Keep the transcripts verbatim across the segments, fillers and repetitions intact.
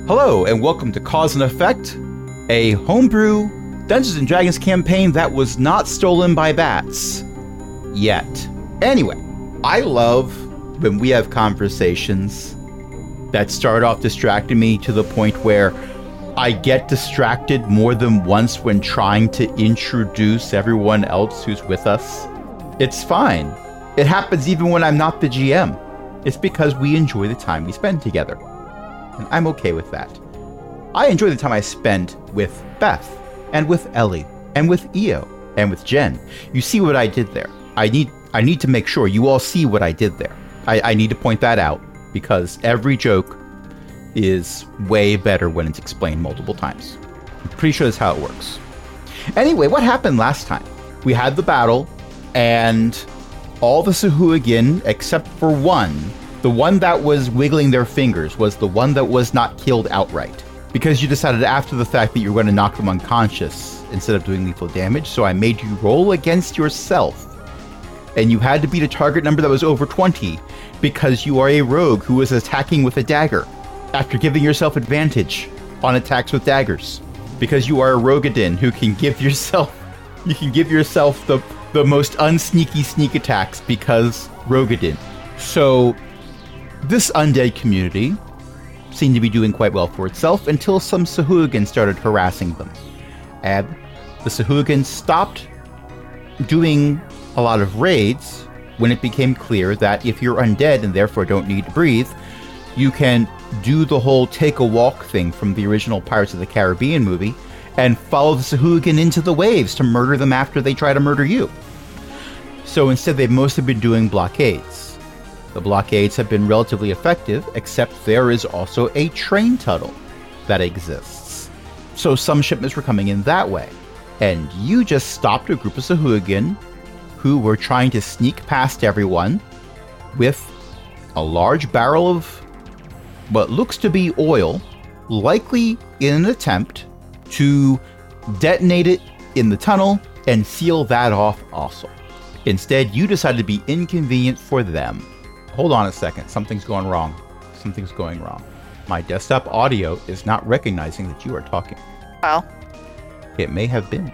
Hello, and welcome to Cause and Effect, a homebrew Dungeons and Dragons campaign that was not stolen by bats. Yet. Anyway, I love when we have conversations that start off distracting me to the point where I get distracted more than once when trying to introduce everyone else who's with us. It's fine. It happens even when I'm not the G M. It's because we enjoy the time we spend together. And I'm okay with that. I enjoy the time I spend with Beth, and with Ellie, and with Io, and with Jen. You see what I did there. I need I need to make sure you all see what I did there. I, I need to point that out, because every joke is way better when it's explained multiple times. I'm pretty sure that's how it works. Anyway, what happened last time? We had the battle, and all the Sahuagin, except for one, the one that was wiggling their fingers, was the one that was not killed outright. Because you decided after the fact that you were going to knock them unconscious instead of doing lethal damage, so I made you roll against yourself. And you had to beat a target number that was over twenty, because you are a rogue who is attacking with a dagger, after giving yourself advantage on attacks with daggers. Because you are a Rogadin who can give yourself, you can give yourself the, the most unsneaky sneak attacks because Rogadin. So, this undead community seemed to be doing quite well for itself until some Sahuagin started harassing them. And the Sahuagin stopped doing a lot of raids when it became clear that if you're undead and therefore don't need to breathe, you can do the whole take a walk thing from the original Pirates of the Caribbean movie and follow the Sahuagin into the waves to murder them after they try to murder you. So instead, they've mostly been doing blockades. The blockades have been relatively effective, except there is also a train tunnel that exists. So some shipments were coming in that way. And you just stopped a group of Sahuagin who were trying to sneak past everyone with a large barrel of what looks to be oil, likely in an attempt to detonate it in the tunnel and seal that off also. Instead, you decided to be inconvenient for them. Hold on a second. Something's going wrong. Something's going wrong. My desktop audio is not recognizing that you are talking. Well. It may have been.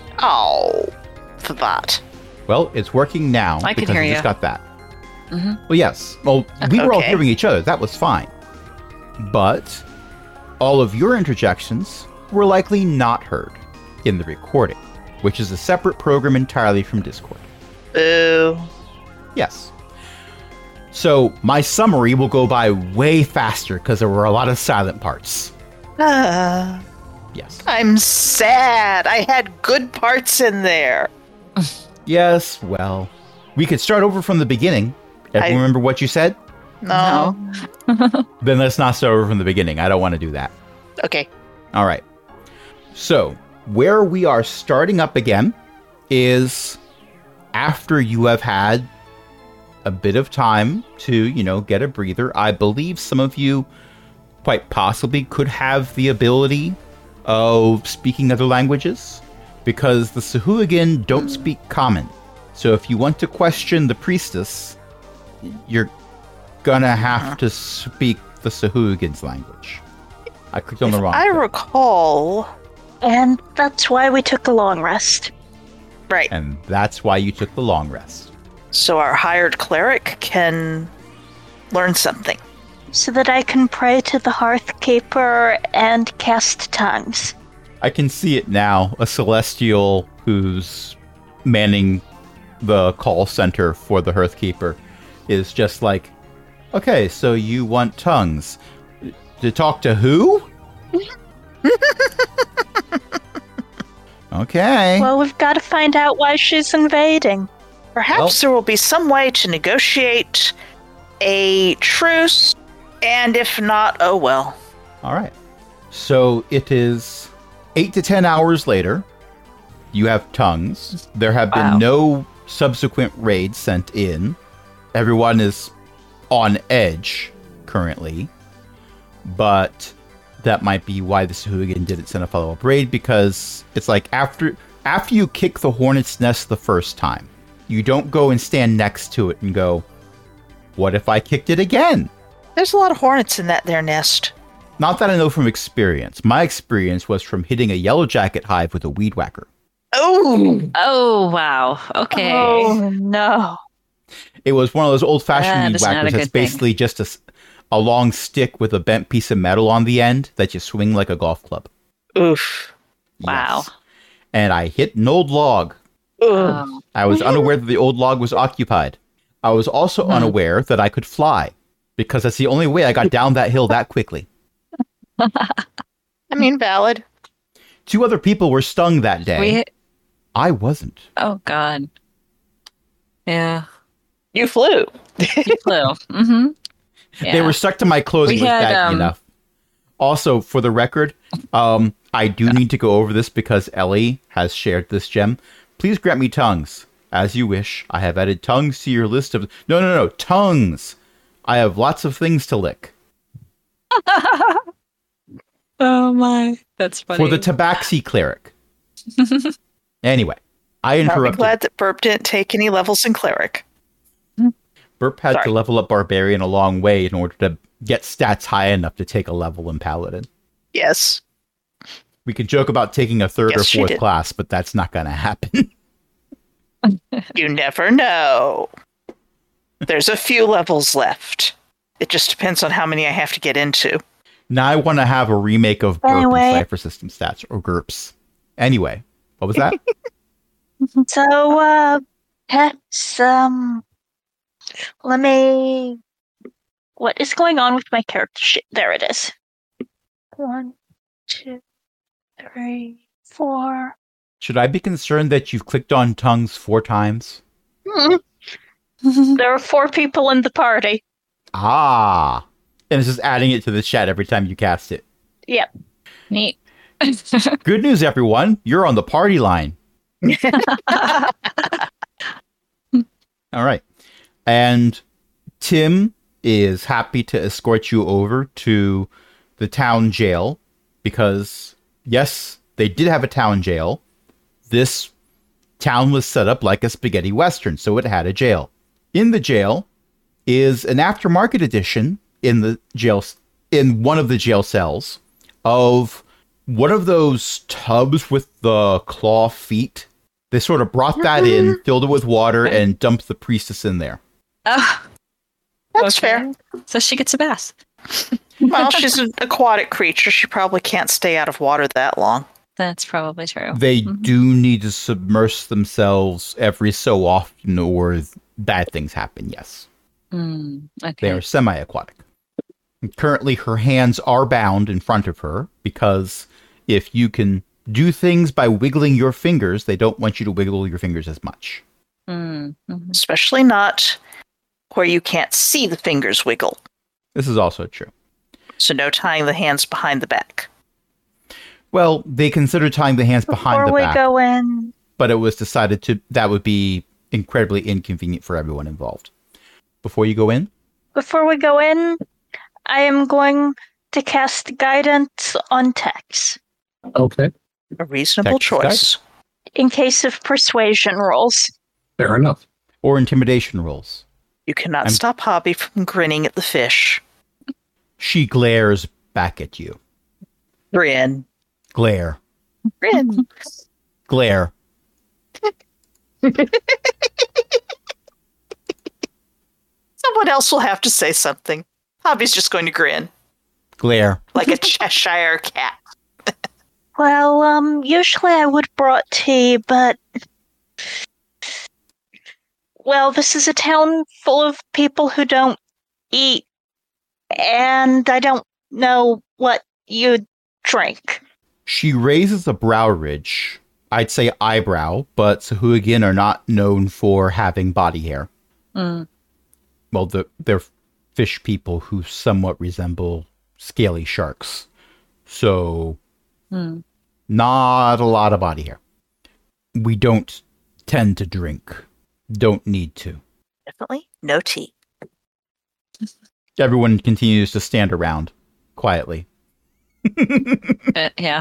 Oh, for that. Well, it's working now. I can because hear we you. just got that. Mm-hmm. Well, yes. Well, we were all Okay. hearing each other. That was fine. But all of your interjections were likely not heard in the recording, which is a separate program entirely from Discord. Boo. Yes. So my summary will go by way faster because there were a lot of silent parts. Uh, Yes. I'm sad. I had good parts in there. Yes, well, we could start over from the beginning. Everyone I- remember what you said? No. Then let's not start over from the beginning. I don't want to do that. Okay. All right. So where we are starting up again is after you have had a bit of time to, you know, get a breather. I believe some of you quite possibly could have the ability of speaking other languages, because the Sahuagin don't speak common. So if you want to question the priestess, you're gonna have to speak the Sahuagin's language. I clicked on the wrong I thing. recall. And that's why we took the long rest. Right. And that's why you took the long rest. So our hired cleric can learn something. So that I can pray to the Hearthkeeper and cast tongues. I can see it now. A celestial who's manning the call center for the Hearthkeeper is just like, okay, so you want tongues. To talk to who? Okay. Well, we've got to find out why she's invading. Perhaps Well- there will be some way to negotiate a truce, and if not, oh well. All right. So it is eight to ten hours later. You have tongues. There have been Wow. no subsequent raids sent in. Everyone is on edge currently. But that might be why the Sahuagin didn't send a follow-up raid, because it's like after after you kick the hornet's nest the first time, you don't go and stand next to it and go, what if I kicked it again? There's a lot of hornets in that there nest. Not that I know from experience. My experience was from hitting a yellow jacket hive with a weed whacker. Oh! Oh, wow. Okay. Oh, no. It was one of those old-fashioned That weed is not a whackers that's good thing. basically just a, s- a long stick with a bent piece of metal on the end that you swing like a golf club. Oof. Wow. Yes. And I hit an old log. Ugh. Um, I was unaware that the old log was occupied. I was also Hmm. unaware that I could fly, because that's the only way I got down that hill that quickly. I mean, valid. Two other people were stung that day. we, I wasn't. oh, God. Yeah. You flew. You flew. Mm-hmm. Yeah. They were stuck to my clothes We and was had, baggy um, enough. Also, for the record, um, I do need to go over this because Ellie has shared this gem. Please grant me tongues. As you wish. I have added tongues to your list of... No, no, no. Tongues. I have lots of things to lick. Oh, my. That's funny. For the Tabaxi cleric. Anyway, I I'm interrupted. glad that Burp didn't take any levels in cleric. Burp had Sorry. to level up Barbarian a long way in order to get stats high enough to take a level in Paladin. Yes. We could joke about taking a third Yes, or she fourth did. class, but that's not going to happen. You never know. There's a few levels left. It just depends on how many I have to get into. Now I want to have a remake of Burp Anyway. and Cypher System stats, or GURPS. Anyway, what was that? So, uh, pets, um, let me. What is going on with my character sheet? There it is. One, two, three, four. Should I be concerned that you've clicked on tongues four times? There are four people in the party. Ah. And it's just adding it to the chat every time you cast it. Yep. Neat. Good news, everyone. You're on the party line. All right. And Tim is happy to escort you over to the town jail because, yes, they did have a town jail. This town was set up like a spaghetti western, so it had a jail. In the jail is an aftermarket edition in the jail, in one of the jail cells of one of those tubs with the claw feet. They sort of brought that in, filled it with water, and dumped the priestess in there. Oh, That's okay. fair. So she gets a bath. Well, she's an aquatic creature. She probably can't stay out of water that long. That's probably true. They Mhm. do need to submerge themselves every so often, or bad things happen, yes. Mm, They okay. are semi-aquatic. Currently, her hands are bound in front of her because if you can do things by wiggling your fingers, they don't want you to wiggle your fingers as much. Mm, mhm. Especially not where you can't see the fingers wiggle. This is also true. So no tying the hands behind the back. Well, they considered tying the hands behind Before the we back, go in, but it was decided to that would be incredibly inconvenient for everyone involved. Before you go in, before we go in, I am going to cast guidance on Tex Okay, A reasonable Texas guide. choice. in case of persuasion rolls. fair enough. or intimidation rolls. You cannot I'm- stop Hobby from grinning at the fish. She glares back at you. Grin. Glare. Grin. Glare. Someone else will have to say something. Hobby's just going to grin. Glare. Like a Cheshire cat. Well, um, usually I would brought tea, but well, this is a town full of people who don't eat, and I don't know what you drink. She raises a brow ridge. I'd say eyebrow, but Sahuagin are not known for having body hair. Mm. Well, the, they're fish people who somewhat resemble scaly sharks. So, Mm. not a lot of body hair. We don't tend to drink. Don't need to. Definitely no tea. Everyone continues to stand around quietly. Uh, yeah.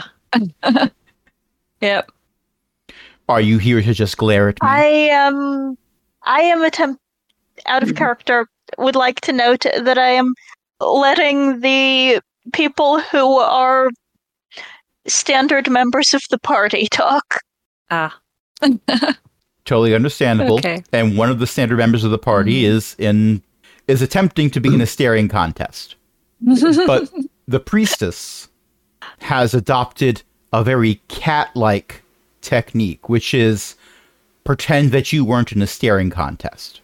Yep. Are you here to just glare at me? I um, I am attempt out of character. Would like to note that I am letting the people who are standard members of the party talk. Ah. Totally understandable. Okay. And one of the standard members of the party Mhm. is in is attempting to be in a staring contest. But the priestess has adopted a very cat-like technique, which is pretend that you weren't in a staring contest.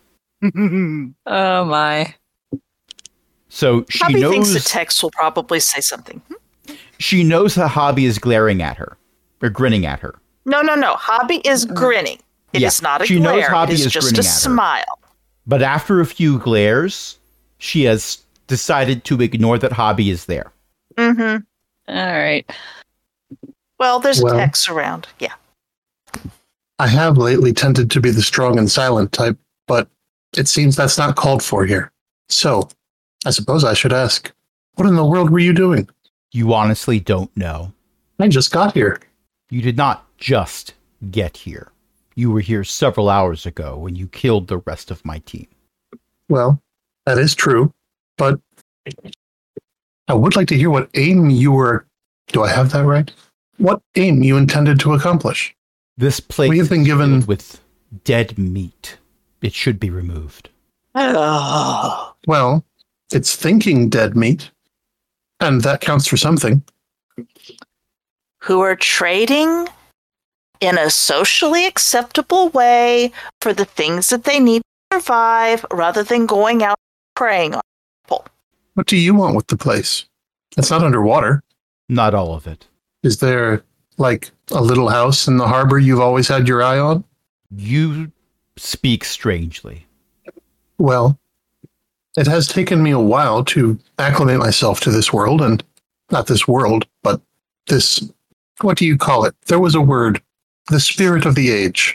Oh my. So she Hobby knows thinks the text will probably say something. Hmm? she knows that Hobby is glaring at her or grinning at her. No, no, no. Hobby is grinning. It Yeah, is not a she knows glare. Hobby it is, is just grinning a at her. smile. But after a few glares, she has decided to ignore that Hobby is there. Mm-hmm. All right. Well, there's Well- a text around. Yeah. I have lately tended to be the strong and silent type, but it seems that's not called for here. So, I suppose I should ask, what in the world were you doing? You honestly don't know. I just got here. You did not just get here. You were here several hours ago when you killed the rest of my team. Well, that is true, but I would like to hear what aim you were. Do I have that right? What aim you intended to accomplish? This place We have been is given- filled with dead meat. It should be removed. Oh. Well, it's thinking dead meat, and that counts for something. Who are trading in a socially acceptable way for the things that they need to survive rather than going out preying on people. What do you want with the place? It's not underwater. Not all of it. Is there, like, a little house in the harbor you've always had your eye on? You speak strangely. Well, it has taken me a while to acclimate myself to this world, and not this world, but this, what do you call it? There was a word. The spirit of the age.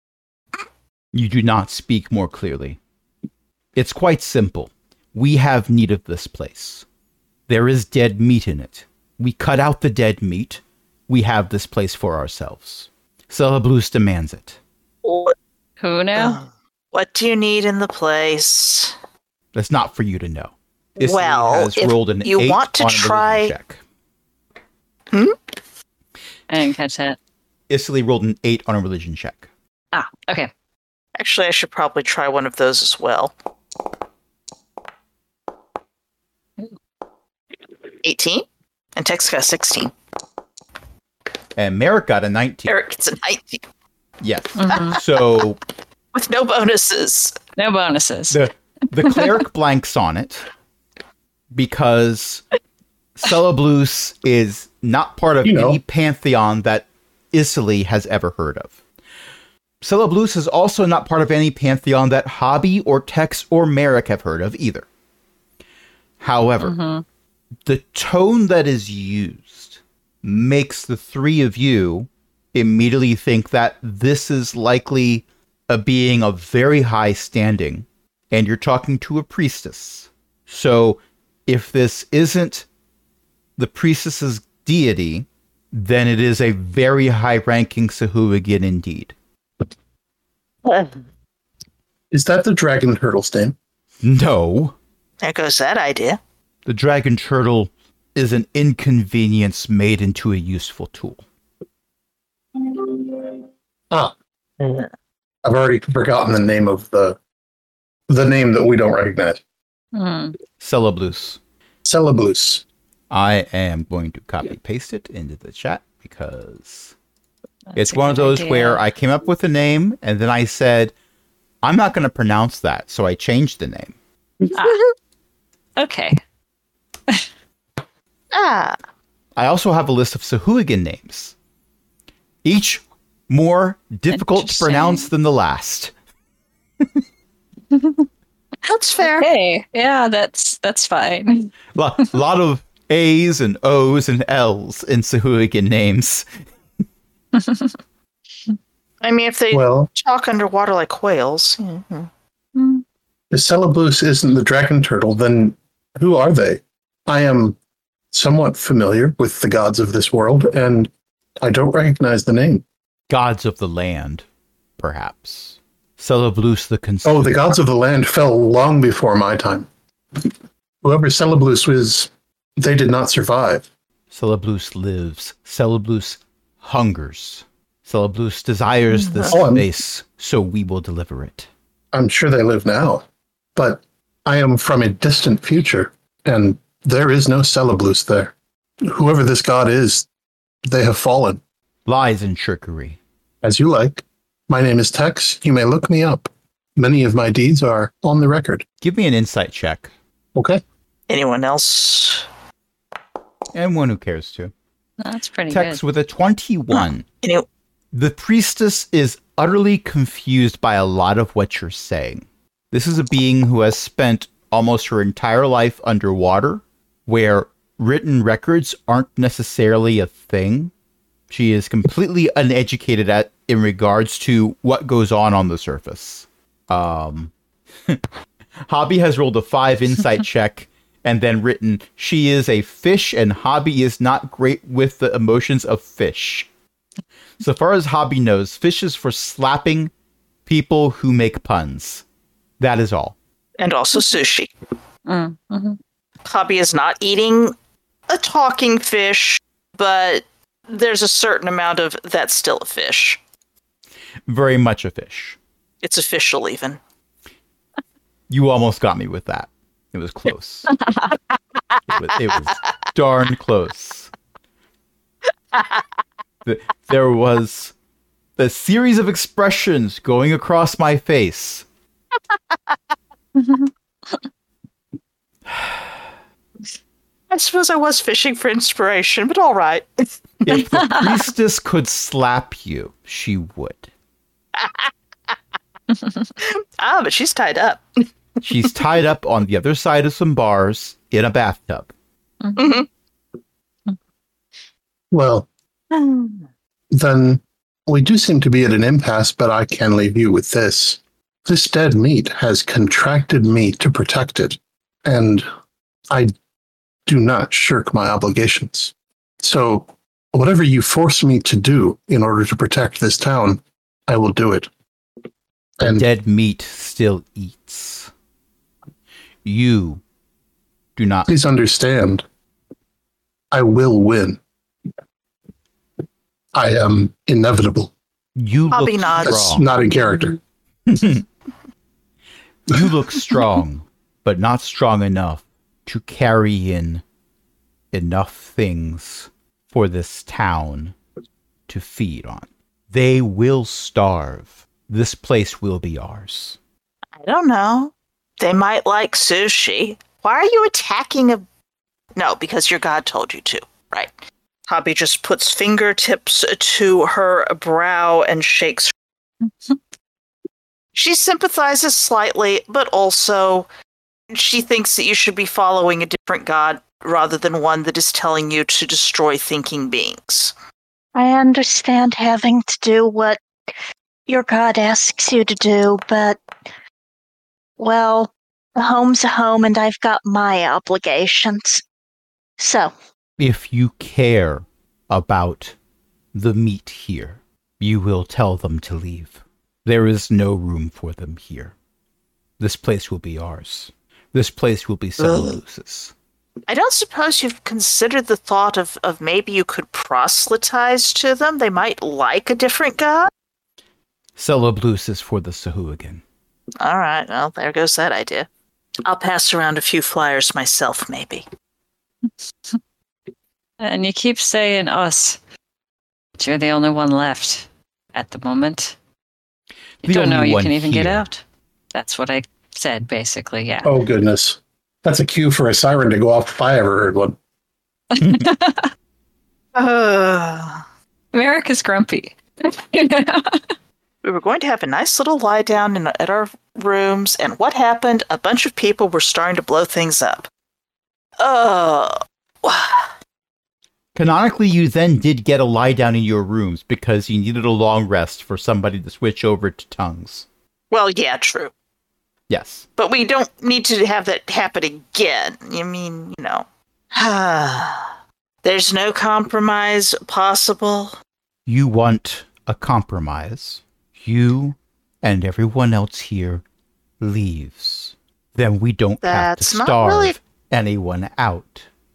You do not speak more clearly. It's quite simple. We have need of this place. There is dead meat in it. We cut out the dead meat. We have this place for ourselves. Celeblus demands it. What, Who now? what do you need in the place? That's not for you to know. Isli Well, has if rolled an you eight want to on a religion try- check. I didn't catch that. Isli rolled an eight on a religion check. Ah, okay. Actually, I should probably try one of those as well. eighteen? And Tex got a sixteen. And Merrick got a nineteen. Eric gets a nineteen. Yes. Mhm. So With no bonuses. No bonuses. the the cleric blanks on it because Celeblus is not part of You know. any pantheon that Isili has ever heard of. Celeblus is also not part of any pantheon that Hobby or Tex or Merrick have heard of either. However, Mhm. the tone that is used makes the three of you immediately think that this is likely a being of very high standing, and you're talking to a priestess. So if this isn't the priestess's deity, then it is a very high-ranking Sahuagin indeed. Is that the dragon turtle's name? No, There goes that idea. the dragon turtle is an inconvenience made into a useful tool. Ah. I've already forgotten the name of the the name that we don't recognize. Hmm. Celeblus. Celeblus. I am going to copy paste it into the chat because That's it's a one of good those idea. where I came up with a name and then I said, I'm not going to pronounce that. So I changed the name. Okay. Ah. I also have a list of Sahuagin names, each more difficult to Interesting. pronounce than the last. That's fair. Okay. Yeah, that's that's fine. A lot, lot of A's and O's and L's in Sahuagin names. I mean, if they Well, talk underwater like whales. mhm. Hmm. if Celeblus isn't the dragon turtle, then who are they? I am somewhat familiar with the gods of this world, and I don't recognize the name. Gods of the land, perhaps. Celeblus the Consumer. Oh, the gods of the land fell long before my time. Whoever Celeblus is They did not survive. Celeblus lives. Celeblus hungers. Celeblus desires this Oh, I'm- space, so we will deliver it. I'm sure they live now, but I am from a distant future, and there is no Celeblus there. Whoever this god is, they have fallen. Lies and trickery. As you like. My name is Tex. You may look me up. Many of my deeds are on the record. Give me an insight check. Okay. Anyone else? And one who cares to. That's pretty Tex good. with a twenty-one. Any- The priestess is utterly confused by a lot of what you're saying. This is a being who has spent almost her entire life underwater, where written records aren't necessarily a thing. She is completely uneducated at in regards to what goes on on the surface. Um, Hobby has rolled a five insight check and then written, she is a fish and Hobby is not great with the emotions of fish. So far as Hobby knows, fish is for slapping people who make puns. That is all. and also sushi. Mm, mhm. Hobby is not eating a talking fish, but there's a certain amount of that's still a fish. Very much a fish. It's official, even. You almost got me with that. It was close. it, was, it was darn close. The- there was a series of expressions going across my face. I suppose I was fishing for inspiration, but all right. If the priestess could slap you, she would. Ah, but she's tied up. She's tied up on the other side of some bars in a bathtub. Mhm. Well, then we do seem to be at an impasse, but I can leave you with this. This dead meat has contracted me to protect it, and I do not shirk my obligations. So, whatever you force me to do in order to protect this town, I will do it. The And dead meat still eats. You do not. please understand, I will win. I am inevitable. You look Hobby nods. That's strong. not a character. You look strong, but not strong enough to carry in enough things for this town to feed on. They will starve. This place will be ours. I don't know. They might like sushi. Why are you attacking a... No, because your god told you to. Right. Hobby just puts fingertips to her brow and shakes. She sympathizes slightly, but also she thinks that you should be following a different god rather than one that is telling you to destroy thinking beings. I understand having to do what your god asks you to do, but, well, a home's a home and I've got my obligations. So, If you care about the meat here, you will tell them to leave. There is no room for them here. This place will be ours. This place will be Celelus's. I don't suppose you've considered the thought of, of maybe you could proselytize to them. They might like a different god. Celeblus is for the Sahuagin. All right, well, there goes that idea. I'll pass around a few flyers myself, maybe. And you keep saying us. But you're the only one left at the moment. You The don't know only you one can even get here. out. That's what I said, basically, yeah. Oh, goodness. That's a cue for a siren to go off if I ever heard one. Uh, America's grumpy. we were going to have a nice little lie down in, at our rooms, and what happened? A bunch of people were starting to blow things up. Oh. Canonically, you then did get a lie down in your rooms because you needed a long rest for somebody to switch over to tongues. Well, yeah, true. Yes. But we don't need to have that happen again. You mean, you know. There's no compromise possible. You want a compromise. You and everyone else here leaves. Then we don't That's have to not starve really- anyone out.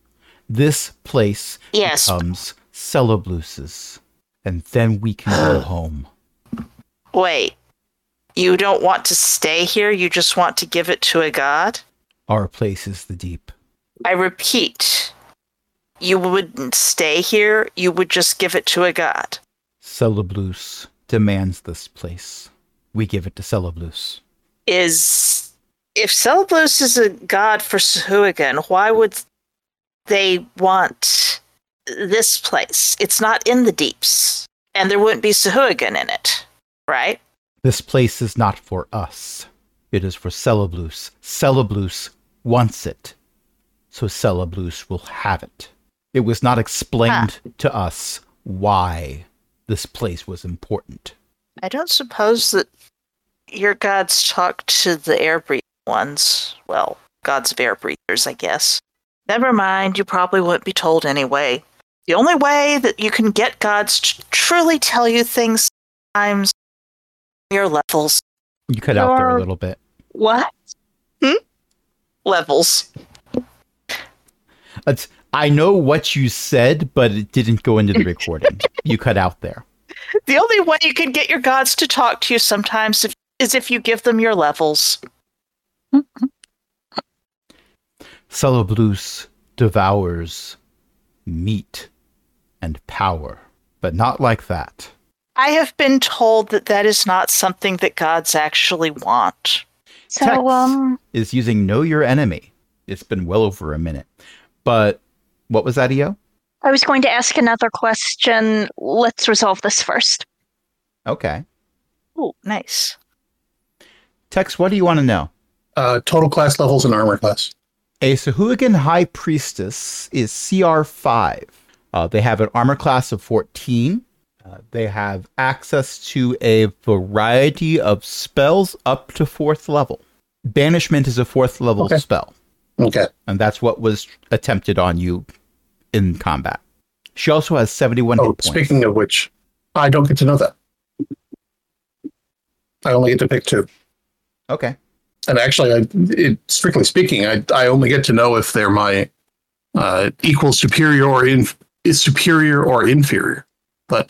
this place Yes. becomes Celeblus's, and then we can go home. Wait. You don't want to stay here? You just want to give it to a god? Our place is the deep. I repeat. You wouldn't stay here. You would just give it to a god. Celeblus demands this place. We give it to Celeblus. Is if Celeblus is a god for Sahuagin, why would they want this place? It's not in the deeps, and there wouldn't be Sahuagin in it, right? This place is not for us. It is for Celeblus. Celeblus wants it, so Celeblus will have it. It was not explained ah. to us why this place was important. I don't suppose that your gods talk to the air-breathing ones. Well, gods of air breathers, I guess. Never mind, you probably wouldn't be told anyway. The only way that you can get gods to truly tell you things sometimes your levels. You cut out there a little bit. What? Hmm? Levels. It's, I know what you said, but it didn't go into the recording. You cut out there. The only way you can get your gods to talk to you sometimes if, is if you give them your levels. Celeblus devours meat and power, but not like that. I have been told that that is not something that gods actually want. So, Tex um... is using Know Your Enemy. It's been well over a minute. But what was that, E O? I was going to ask another question. Let's resolve this first. Okay. Oh, nice. Tex, what do you want to know? Uh, total class levels and armor class. A Sahuagin High Priestess is C R five. Uh, they have an armor class of fourteen. Uh, they have access to a variety of spells up to fourth level. Banishment is a fourth level okay. spell. Okay. And that's what was attempted on you in combat. She also has seventy-one oh, hit points. Speaking of which, I don't get to know that. I only get to pick two. Okay. And actually, I, it, strictly speaking, I, I only get to know if they're my uh, equal, superior, or in, is superior or inferior. But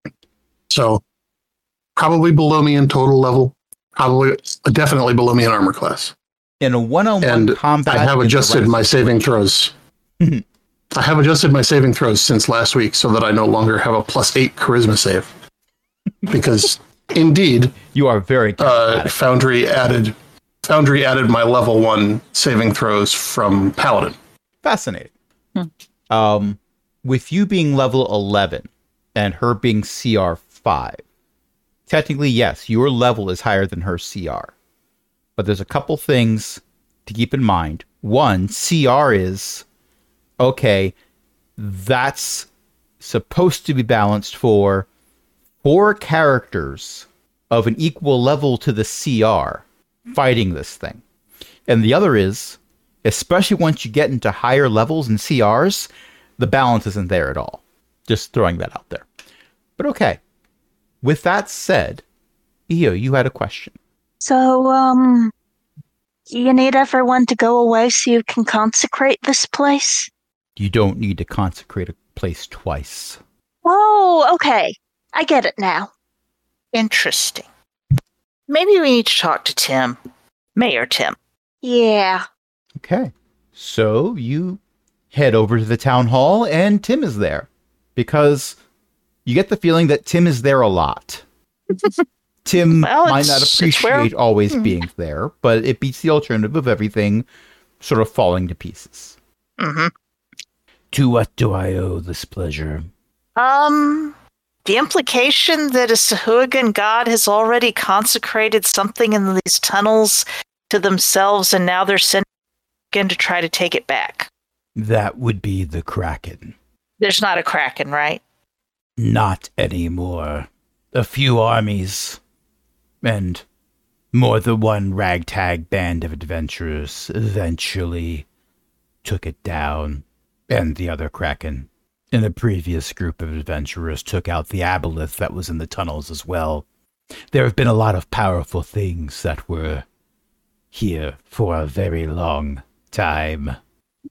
so probably below me in total level, probably definitely below me in armor class. In a one-on-one and combat, I have adjusted my saving throws. I have adjusted my saving throws since last week so that I no longer have a plus eight charisma save. Because indeed, you are very uh, Foundry added Foundry added my level one saving throws from Paladin. Fascinating. Hmm. Um, with you being level eleven and her being C R five, technically, yes, your level is higher than her C R. But there's a couple things to keep in mind. One, C R is, okay, that's supposed to be balanced for four characters of an equal level to the C R fighting this thing. And the other is, especially once you get into higher levels in C Rs, the balance isn't there at all. Just throwing that out there. But okay. With that said, Io, you had a question. So, um, you need everyone to go away so you can consecrate this place? You don't need to consecrate a place twice. Oh, okay. I get it now. Interesting. Maybe we need to talk to Tim. Mayor Tim. Yeah. Okay. So you head over to the town hall and Tim is there. Because you get the feeling that Tim is there a lot. Tim well, might not appreciate where... always mm. being there, but it beats the alternative of everything sort of falling to pieces. Mm-hmm. To what do I owe this pleasure? Um, the implication that a Sahuagin god has already consecrated something in these tunnels to themselves, and now they're sending again to try to take it back. That would be the Kraken. There's not a Kraken, right? Not anymore. A few armies. And more than one ragtag band of adventurers eventually took it down. And the other Kraken. And the previous group of adventurers took out the aboleth that was in the tunnels as well. There have been a lot of powerful things that were here for a very long time.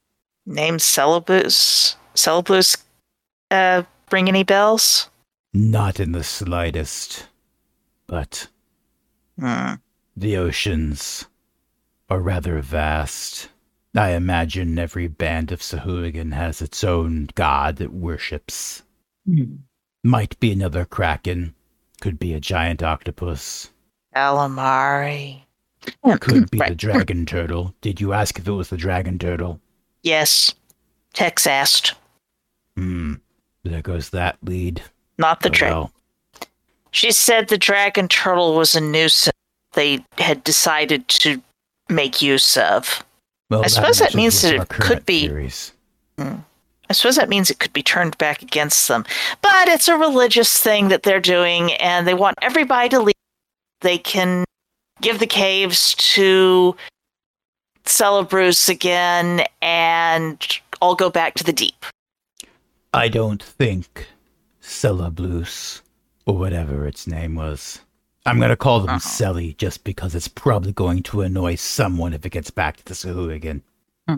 Name Celebus. Celebus uh, ring any bells? Not in the slightest. But Hmm. the oceans are rather vast. I imagine every band of Sahuagin has its own god it worships. Hmm. Might be another kraken. Could be a giant octopus. Calamari. Could be Right. the dragon turtle. Did you ask if it was the dragon turtle? Yes. Tex asked. Hmm. There goes that lead. Not the Oh, dragon. well. She said the dragon turtle was a nuisance they had decided to make use of. Well, I suppose that matches means with that our it could current be- theories. I suppose that means it could be turned back against them. But it's a religious thing that they're doing, and they want everybody to leave. They can give the caves to Celebruce again and all go back to the deep. I don't think Celebluce, or whatever its name was. I'm going to call them Uh-huh. Selly just because it's probably going to annoy someone if it gets back to the Sahuagin. Hmm.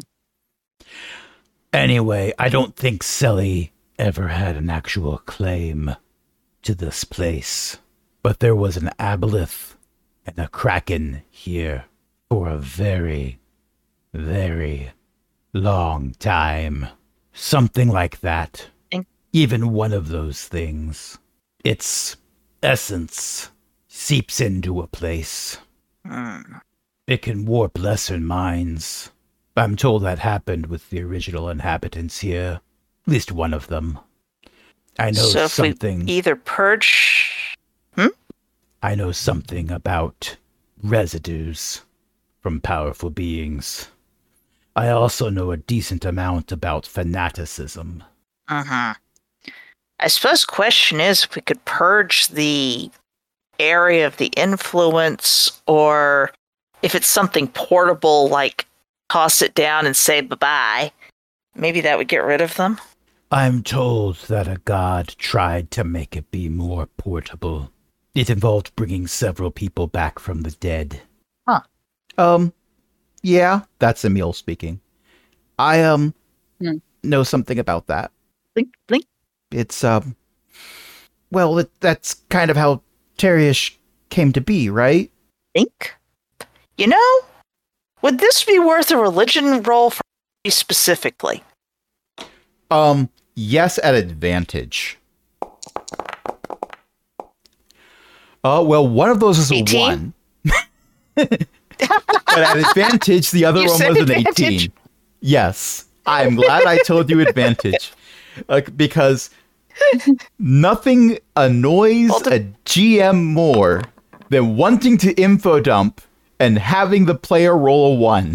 Anyway, I don't think Selly ever had an actual claim to this place. But there was an aboleth and a kraken here for a very, very long time. Something like that. In- Even one of those things. Its essence seeps into a place. Hmm. It can warp lesser minds. I'm told that happened with the original inhabitants here. At least one of them. I know So if we something. either purge... I know something about residues from powerful beings. I also know a decent amount about fanaticism. Uh-huh. I suppose the question is if we could purge the area of the influence, or if it's something portable like toss it down and say bye-bye, maybe that would get rid of them. I'm told that a god tried to make it be more portable. It involved bringing several people back from the dead. Huh. Um, yeah, that's Emil speaking. I, um, Hmm. know something about that. Blink, blink. It's, um, well, it, that's kind of how Teriush came to be, right? Blink. You know, would this be worth a religion roll for you specifically? Um, yes, at advantage. Uh, well, one of those is a eighteen? one. But at advantage, the other You one said was an advantage? eighteen. Yes, I'm glad I told you advantage. Like, because nothing annoys Well, the- a G M more than wanting to info dump and having the player roll a one.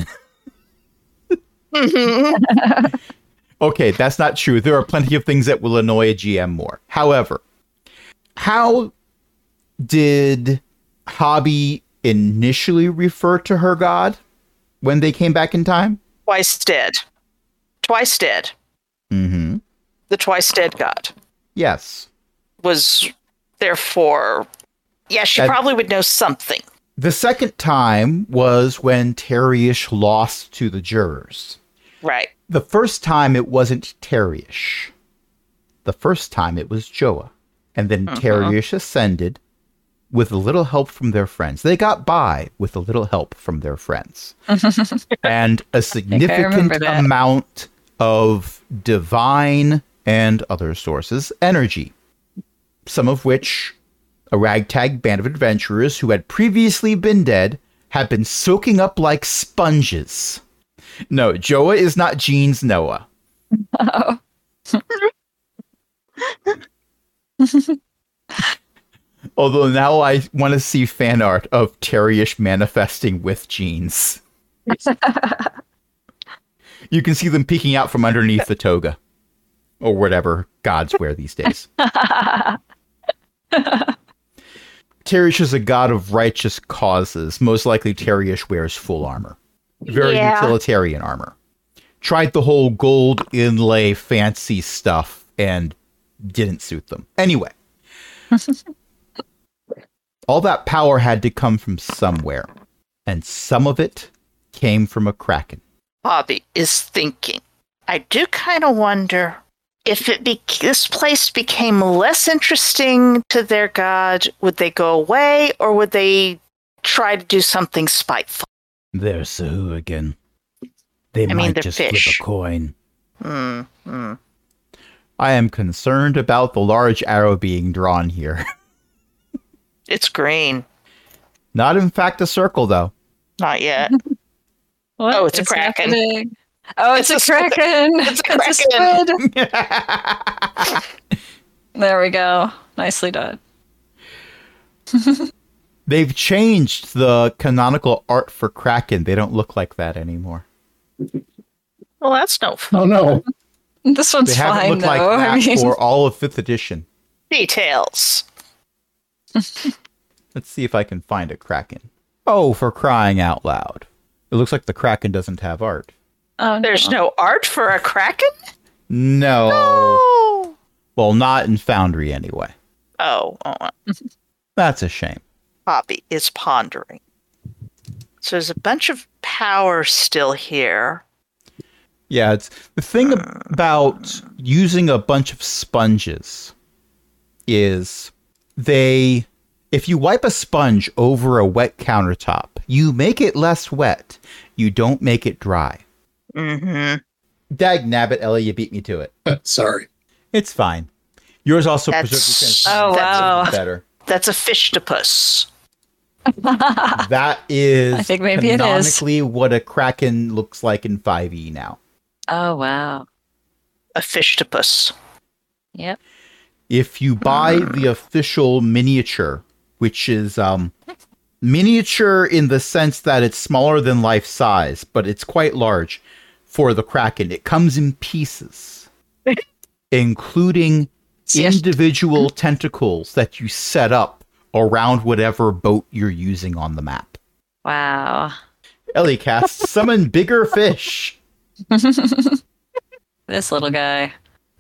Okay, that's not true. There are plenty of things that will annoy a G M more. However, how did Hobby initially refer to her god when they came back in time? Twice dead. Twice dead. Mm-hmm. The twice dead god Yes. was therefore... Yeah, she That- probably would know something. The second time was when Teriush lost to the jurors. Right. The first time it wasn't Teriush. The first time it was Joa. And then Uh-huh. Teriush ascended with a little help from their friends. They got by with a little help from their friends. And a significant remember that. amount of divine and other sources energy. Some of which a ragtag band of adventurers who had previously been dead had been soaking up like sponges. No, Joa is not Jean's Noah. Oh. Although now I want to see fan art of Teriush manifesting with jeans. You can see them peeking out from underneath the toga. Or whatever gods wear these days. Teriush is a god of righteous causes. Most likely Teriush wears full armor. Very Yeah. utilitarian armor. Tried the whole gold inlay fancy stuff and didn't suit them. Anyway. All that power had to come from somewhere. And some of it came from a kraken. Bobby is thinking. I do kind of wonder if it be- this place became less interesting to their god, would they go away or would they try to do something spiteful? They're Sahuagin. They I mean, might they're just fish. flip a coin. Hmm. hmm. I am concerned about the large arrow being drawn here. It's green. Not in fact a circle, though. Not yet. What Oh, it's a is kraken. happening? Oh, it's, It's a a squid. kraken. It's a It's a squid. There we go. Nicely done. They've changed the canonical art for Kraken. They don't look like that anymore. Well, that's no fun. Oh no. This one's They haven't fine looked though. like I that mean, for all of fifth edition. Details. Let's see if I can find a Kraken. Oh, for crying out loud. It looks like the Kraken doesn't have art. oh, There's no art for a kraken? No. Oh. Well, not in Foundry anyway. Oh, oh. That's a shame. Poppy is pondering. So there's a bunch of power still here. Yeah, it's the thing about using a bunch of sponges is they, if you wipe a sponge over a wet countertop, you make it less wet. You don't make it dry. Mm-hmm. Dag nabbit, Ellie, you beat me to it. Sorry. It's fine. Yours also That's- preserves the Oh, wow. better. That's a fishtopus. That is I think maybe it is. canonically what a Kraken looks like in five E now. Oh, wow. A fishtopus. Yep. If you buy the official miniature, which is um, miniature in the sense that it's smaller than life size, but it's quite large for the Kraken, it comes in pieces, including Yes. individual tentacles that you set up around whatever boat you're using on the map. Wow. Ellie casts summon bigger fish. This little guy.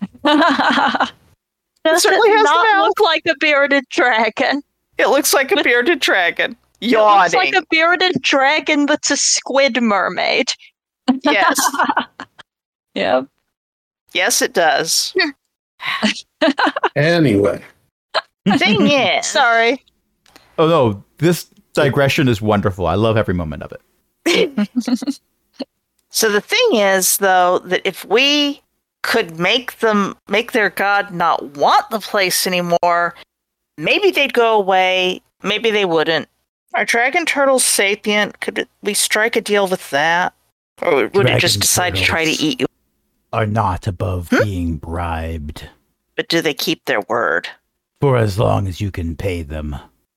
Does certainly it has not the mouth. look like a bearded dragon? It looks like a bearded dragon. It looks like Yawning. a bearded dragon that's a squid mermaid. Yes. Yep. Yes, it does. Anyway. Thing is, Sorry. Oh no, this digression is wonderful. I love every moment of it. so the thing is, though, that if we could make them make their god not want the place anymore, maybe they'd go away. Maybe they wouldn't. Are dragon turtles sapient? Could we strike a deal with that, or would it Dragon just decide to try to turtles. eat you? Are not above being bribed But do they keep their word? for as long as you can pay them.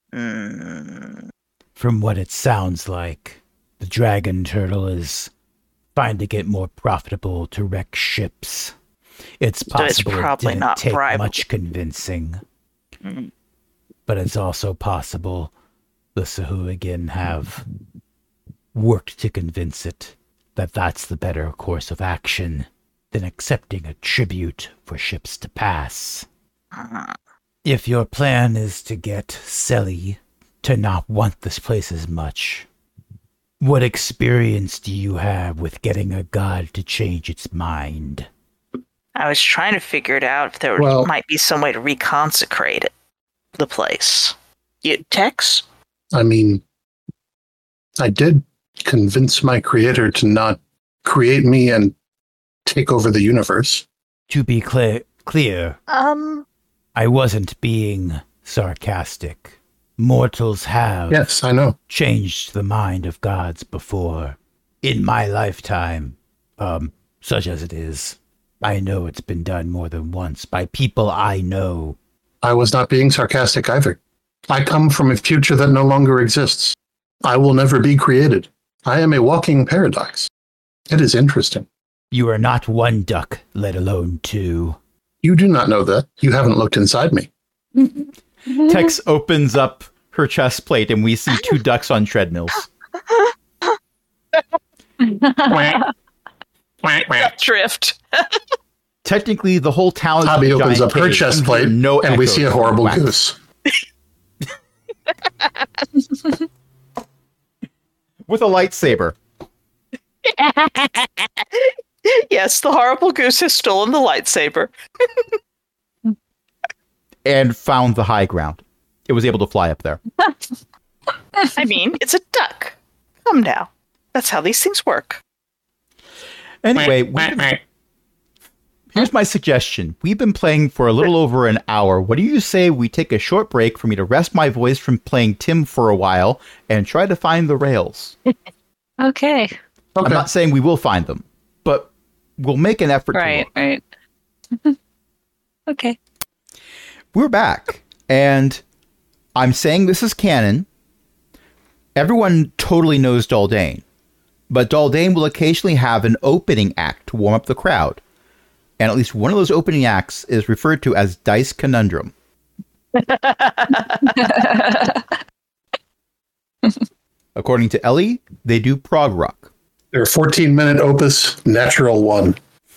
Mm. From what it sounds like, the dragon turtle is finding it more profitable to wreck ships. It's So it's possible probably it didn't not take bribable. much convincing, Mm. but it's also possible the Sahuagin have worked to convince it that that's the better course of action than accepting a tribute for ships to pass. Uh, If your plan is to get Selly to not want this place as much, what experience do you have with getting a god to change its mind? I was trying to figure it out if there Well- might be some way to reconsecrate it, the place. You, Tex? I mean, I did convince my creator to not create me and take over the universe. To be clear, clear, Um, I wasn't being sarcastic. Mortals have Yes, I know. changed the mind of gods before. In my lifetime, um, such as it is, I know it's been done more than once by people I know. I was not being sarcastic either. I come from a future that no longer exists. I will never be created. I am a walking paradox. It is interesting. You are not one duck, let alone two. You do not know that. You haven't looked inside me. Tex opens up her chest plate and we see two ducks on treadmills. Drift. Technically, the whole town is Hobby a opens giant up her cave. chest You plate, hear no and we echoes see a from horrible wax. goose. With a lightsaber. Yes, the horrible goose has stolen the lightsaber. And found the high ground. It was able to fly up there. I mean, it's a duck. Come now. That's how these things work. Anyway, we've- here's my suggestion. We've been playing for a little over an hour. What do you say we take a short break for me to rest my voice from playing Tim for a while and try to find the rails? Okay. Okay. I'm not saying we will find them, but we'll make an effort Right, to look. right. Okay. We're back, and I'm saying this is canon. Everyone totally knows Daldane, but Daldane will occasionally have an opening act to warm up the crowd. And at least one of those opening acts is referred to as Dice Conundrum. According to Ellie, they do prog rock. Their fourteen minute opus, Natural One.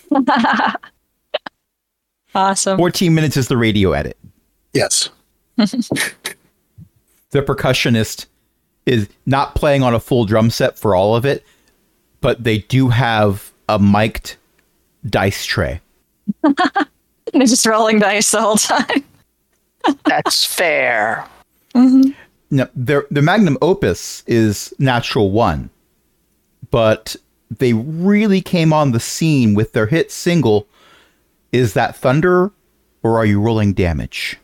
Awesome. fourteen minutes is the radio edit. Yes. The percussionist is not playing on a full drum set for all of it, but they do have a mic'd dice tray. They're just rolling dice the whole time. That's fair. Mm-hmm. Now, their their magnum opus is Natural One, but they really came on the scene with their hit single, Is That Thunder or Are You Rolling Damage?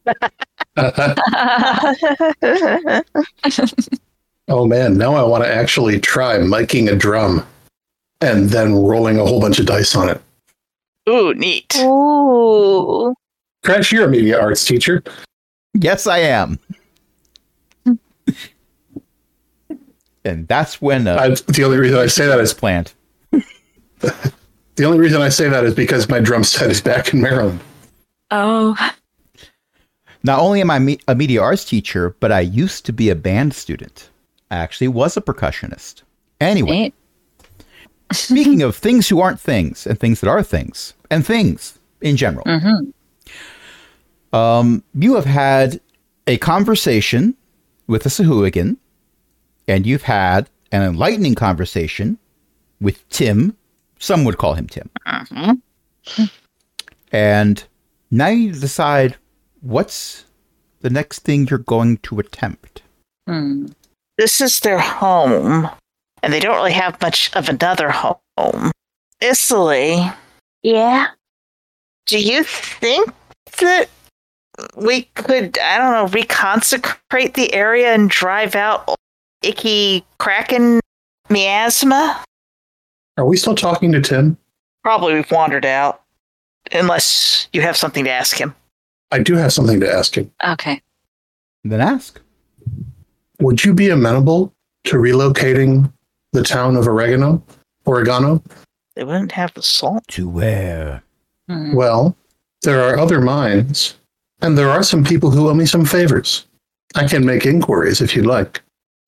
Oh man, now I want to actually try miking a drum and then rolling a whole bunch of dice on it. Ooh, neat. Ooh. Crash, you're a media arts teacher. Yes, I am. And that's when uh, I, the only reason I say that is is planned. the only reason I say that is because my drum set is back in Maryland. Oh. Not only am I me- a media arts teacher, but I used to be a band student. I actually was a percussionist. Anyway, Neat. speaking of things who aren't things and things that are things and things in general, Mm-hmm. um, you have had a conversation with a Sahuagin, and you've had an enlightening conversation with Tim. Some would call him Tim. Mm-hmm. And now you decide what's the next thing you're going to attempt. Hmm. This is their home, and they don't really have much of another home. Isli, Yeah. do you think that we could, I don't know, reconsecrate the area and drive out icky Kraken miasma? Are we still talking to Tim? Probably we've wandered out, unless you have something to ask him. I do have something to ask him. Okay. Then ask. Would you be amenable to relocating the town of Oregano? Oregano? They wouldn't have the salt. To where? Hmm. Well, there are other mines, and there are some people who owe me some favors. I can make inquiries if you'd like.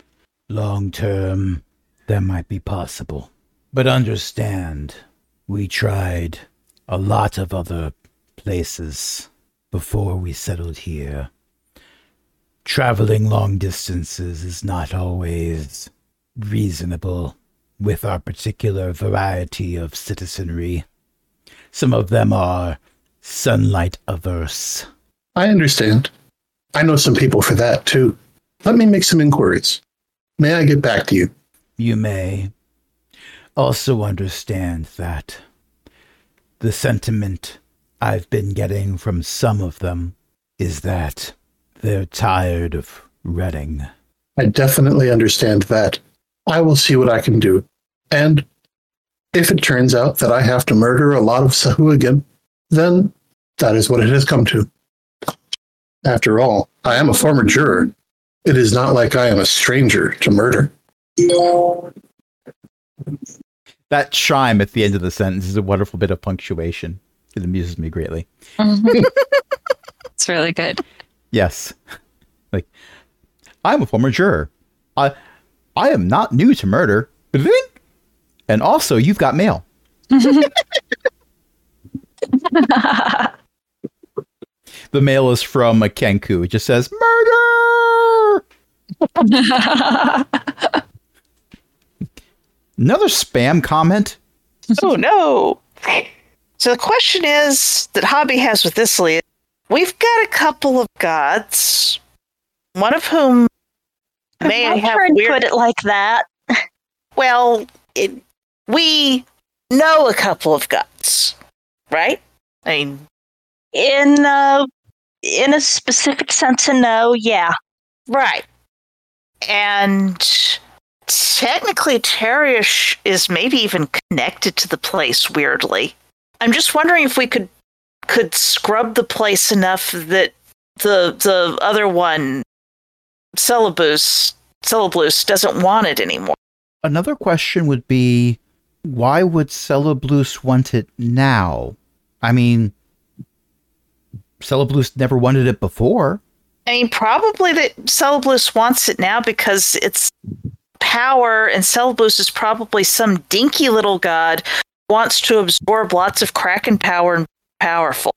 Long term, that might be possible. But understand, we tried a lot of other places before we settled here. Traveling long distances is not always reasonable with our particular variety of citizenry. Some of them are sunlight averse. I understand. I know some people for that, too. Let me make some inquiries. May I get back to you? You may also understand that the sentiment I've been getting from some of them is that they're tired of Reading. I definitely understand that. I will see what I can do. And if it turns out that I have to murder a lot of Sahuagin, then that is what it has come to. After all, I am a former juror. It is not like I am a stranger to murder. That chime at the end of the sentence is a wonderful bit of punctuation. It amuses me greatly. It's really good. Yes. Like, I'm a former juror. I I am not new to murder. And also, you've got mail. The mail is from a Kenku. It just says, murder! Another spam comment? Oh no. So the question is that Hobby has with this lead, we've got a couple of gods, one of whom may I've have heard weird... put it like that. Well, it, we know a couple of gods, right? I mean, In uh, in a specific sense, a no, yeah. right. And technically, Terish is maybe even connected to the place weirdly. I'm just wondering if we could could scrub the place enough that the the other one, Celebus, Celeblus, doesn't want it anymore. Another question would be, why would Celeblus want it now? I mean, Celeblus never wanted it before. I mean, probably that Celeblus wants it now because it's power, and Celeblus is probably some dinky little god who wants to absorb lots of Kraken power and be powerful.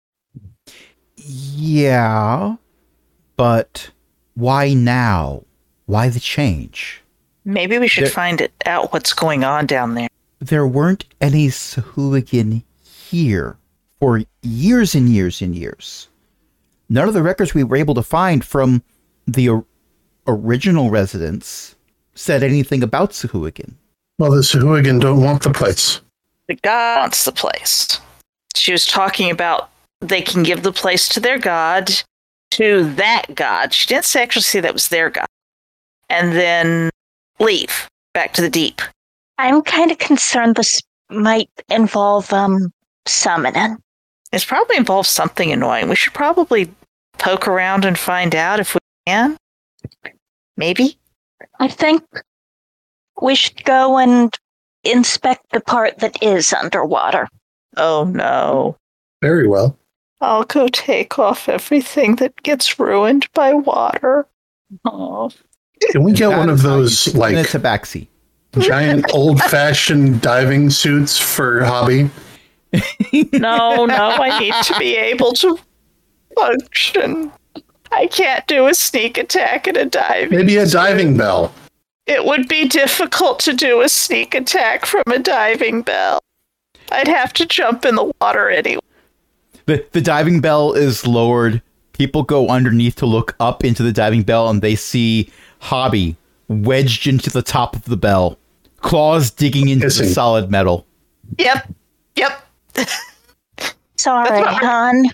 Yeah, but why now? Why the change? Maybe we should There- find it out what's going on down there. There weren't any Sahuagin here for years and years and years. None of the records we were able to find from the or- original residents said anything about Sahuagin. Well, the Sahuagin don't want the place. The god wants the place. She was talking about they can give the place to their god, to that god. She didn't say actually say that was their god. And then leave back to the deep. I'm kind of concerned this might involve um summoning. It's probably involves something annoying. We should probably poke around and find out if we can. Maybe. I think we should go and inspect the part that is underwater. Oh no. Very well. I'll go take off everything that gets ruined by water. Oh. Can we get That one is of how you those spin like a tabaxi. giant old-fashioned diving suits for Hobby? No, no, I need to be able to function. I can't do a sneak attack and a dive. Maybe a diving bell. It would be difficult to do a sneak attack from a diving bell. I'd have to jump in the water anyway. The, the diving bell is lowered. People go underneath to look up into the diving bell, and they see Hobby wedged into the top of the bell, claws digging into Hissing. the solid metal. Yep, yep. Sorry, That's all hon.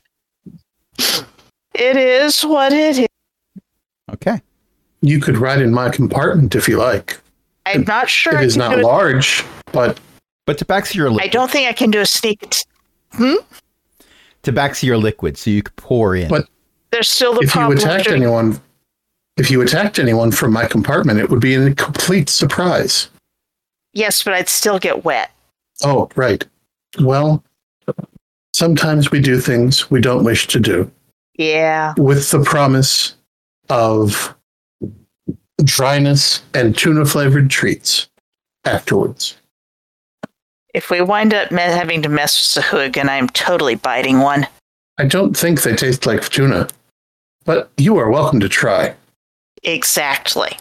It is what it is. Okay. You could ride in my compartment if you like. I'm not sure. It I is can not do a- large, but But tabaxi are I liquid. don't think I can do a sneak attack. Tabaxi are liquid, so you could pour in. But- There's still the if you problem. of attacked doing- anyone, if you attacked anyone from my compartment, it would be a complete surprise. Yes, but I'd still get wet. Oh, right. Well, sometimes we do things we don't wish to do Yeah. with the promise of dryness and tuna-flavored treats afterwards. If we wind up me- having to mess with Sahuagin, I'm totally biting one. I don't think they taste like tuna, but you are welcome to try. Exactly.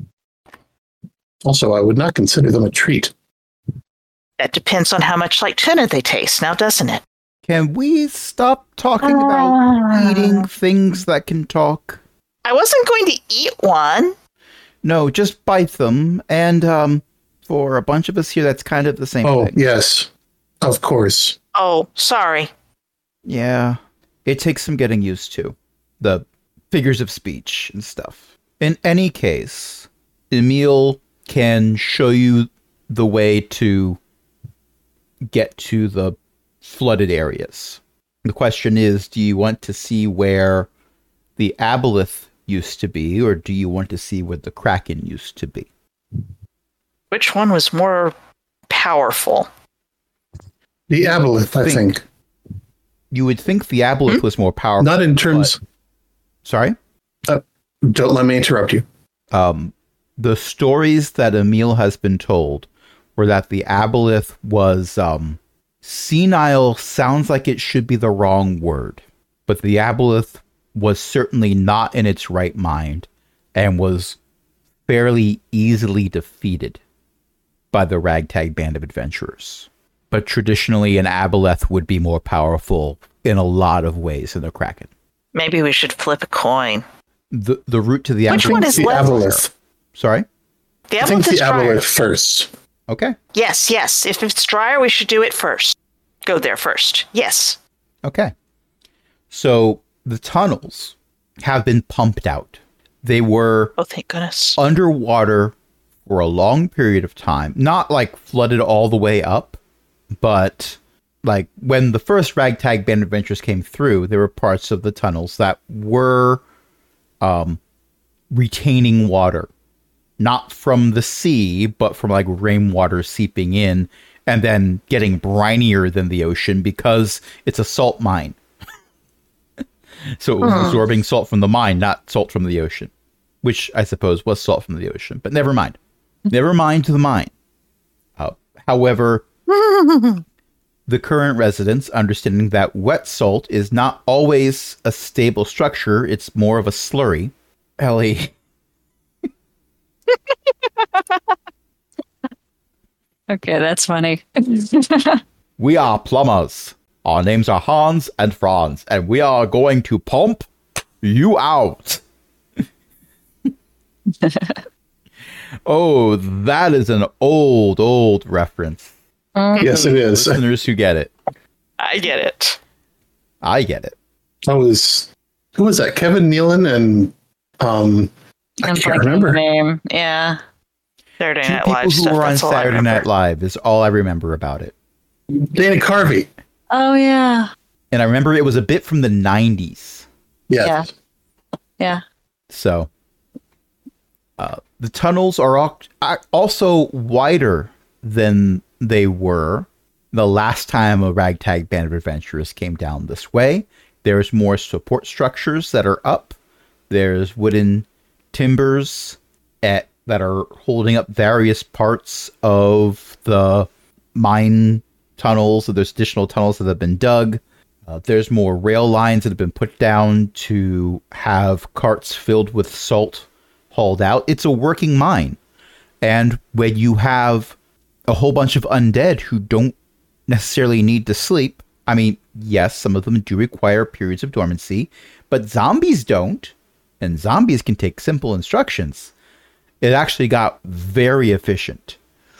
Also, I would not consider them a treat. That depends on how much like tuna they taste now, doesn't it? Can we stop talking about eating things that can talk? I wasn't going to eat one. No, just bite them. And um, for a bunch of us here, that's kind of the same Oh, thing. yes, of course. Oh, sorry. Yeah, it takes some getting used to. The figures of speech and stuff. In any case, Emil can show you the way to get to the flooded areas. The question is, do you want to see where the aboleth used to be, or do you want to see where the Kraken used to be? Which one was more powerful? The aboleth, I Think. think. You would think the aboleth was more powerful. Not in terms... Sorry? Don't let me interrupt you. Um, the stories that Emil has been told were that the aboleth was um, senile. Sounds like it should be the wrong word, but the aboleth was certainly not in its right mind and was fairly easily defeated by the ragtag band of adventurers. but traditionally an aboleth would be more powerful in a lot of ways than a kraken. Maybe we should flip a coin. The the route to the Which aboleth. one is the left? aboleth. Sorry. The I think aboleth is the drier. aboleth first. Okay. Yes, yes. If it's drier, we should do it first. Go there first. Yes. Okay. So the tunnels have been pumped out. They were Oh, thank goodness. underwater for a long period of time. Not like flooded all the way up, but like when the first Ragtag Band of Adventurers came through, there were parts of the tunnels that were um, retaining water. Not from the sea, but from like rainwater seeping in and then getting brinier than the ocean because it's a salt mine. So it was Huh. absorbing salt from the mine, not salt from the ocean, which I suppose was salt from the ocean. But never mind. Never mind to the mine. Uh, however, the current residents, understanding that wet salt is not always a stable structure, it's more of a slurry. Ellie. Okay, that's funny. We are plumbers. Our names are Hans and Franz, and we are going to pump you out. Oh, that is an old, old reference. Yes, it is. Listeners who get it. I get it. I get it. That was who was that? Kevin Nealon and um, I I'm can't blanking on the remember. name. Yeah. Saturday Two Night people Live who stuff. were on That's all I Saturday remember. Night Live is all I remember about it. Dana Carvey. Oh, yeah. And I remember it was a bit from the nineties. Yes. Yeah. Yeah. So, uh, the tunnels are al- are also wider than they were the last time a Ragtag Band of Adventurers came down this way. There's more support structures that are up. There's wooden timbers at, that are holding up various parts of the mine tunnels. So there's additional tunnels that have been dug. Uh, there's more rail lines that have been put down to have carts filled with salt hauled out. It's a working mine. And when you have a whole bunch of undead who don't necessarily need to sleep, I mean, yes, some of them do require periods of dormancy, but zombies don't. And zombies can take simple instructions. It actually got very efficient.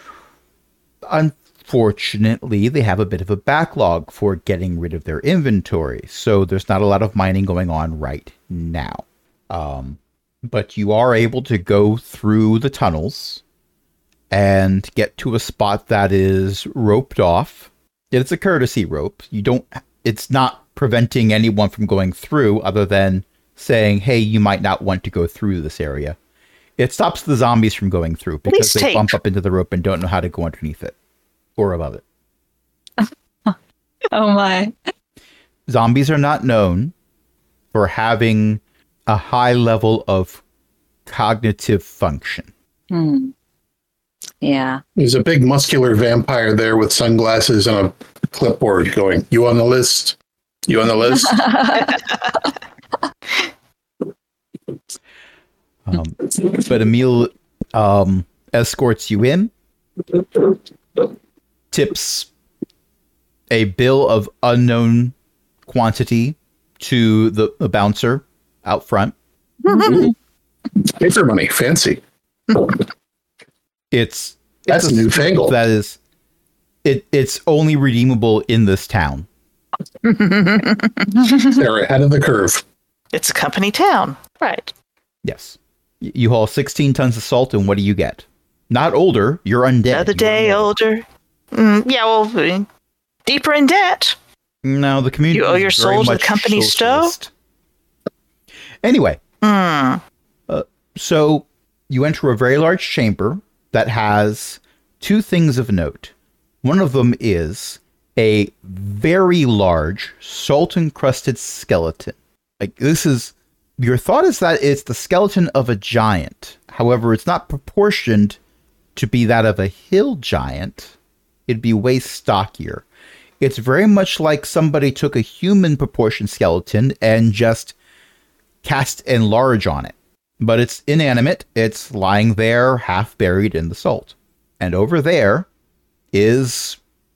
Unfortunately, they have a bit of a backlog for getting rid of their inventory, so there's not a lot of mining going on right now. Um, but you are able to go through the tunnels and get to a spot that is roped off. It's a courtesy rope. You don't. It's not preventing anyone from going through, other than saying, "Hey, you might not want to go through this area." It stops the zombies from going through because least they tape. bump up into the rope and don't know how to go underneath it or above it. Oh, my. Zombies are not known for having a high level of cognitive function. Hmm. Yeah. There's a big muscular vampire there with sunglasses and a clipboard going, "You on the list? You on the list?" Um, but Emil um, escorts you in, tips a bill of unknown quantity to the, the bouncer out front. Paper money, fancy. It's That's it's a newfangled. That is, it. It's only redeemable in this town. They're ahead of the curve. It's a company town. Right. Yes, Y- you haul sixteen tons of salt, and what do you get? Not older. You're undead. Another You're day undead. older. Mm, yeah, well, uh, deeper in debt. No, the community. You owe is your very soul to the much company socialist. Anyway, Hmm. so you enter a very large chamber that has two things of note. One of them is a very large salt-encrusted skeleton. Like, this is, your thought is that it's the skeleton of a giant. However, it's not proportioned to be that of a hill giant. It'd be way stockier. It's very much like somebody took a human proportion skeleton and just cast enlarge on it. But it's inanimate. It's lying there, half buried in the salt. And over there is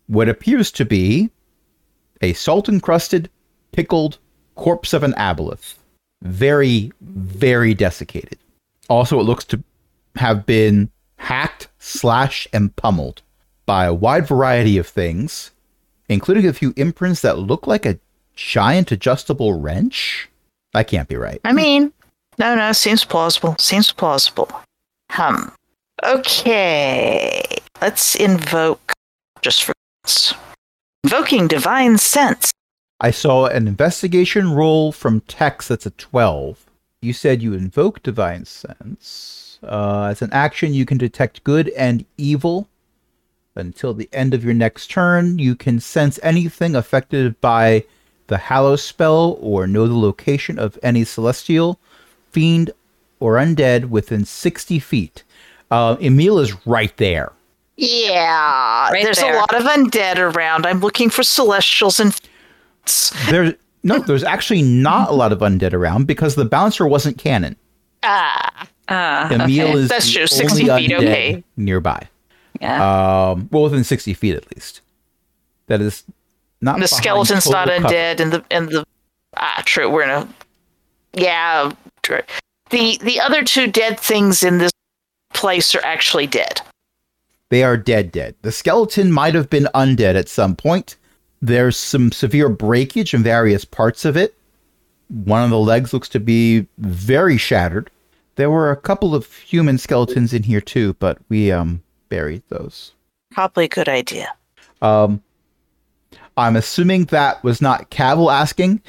what appears to be a salt-encrusted, pickled corpse of an aboleth. Very, very desiccated. Also, it looks to have been hacked, slashed, and pummeled by a wide variety of things, including a few imprints that look like a giant adjustable wrench. That can't be right. I mean, no, no, seems plausible. Seems plausible. Hum. Okay. Let's invoke, just for this. Invoking Divine Sense. I saw an investigation roll from Tex that's a twelve. You said you invoke Divine Sense. Uh, as an action, you can detect good and evil. Until the end of your next turn, you can sense anything affected by the Hallow spell or know the location of any celestial, fiend, or undead within sixty feet. Uh, Emil is right there. Yeah, Right there's there. a lot of undead around. I'm looking for celestials and There, no, there's actually not a lot of undead around because the bouncer wasn't canon. ah. Ah, Emil okay. is That's the true, only sixty feet, undead okay. nearby. Yeah. Um, well, within sixty feet at least. That is not The behind skeleton's total not cover. undead, and the and the ah, true. We're in a yeah. True. The the other two dead things in this place are actually dead. They are dead dead. The skeleton might have been undead at some point. There's some severe breakage in various parts of it. One of the legs looks to be very shattered. There were a couple of human skeletons in here too, but we um buried those. Probably a good idea. Um, I'm assuming that was not Cavill asking.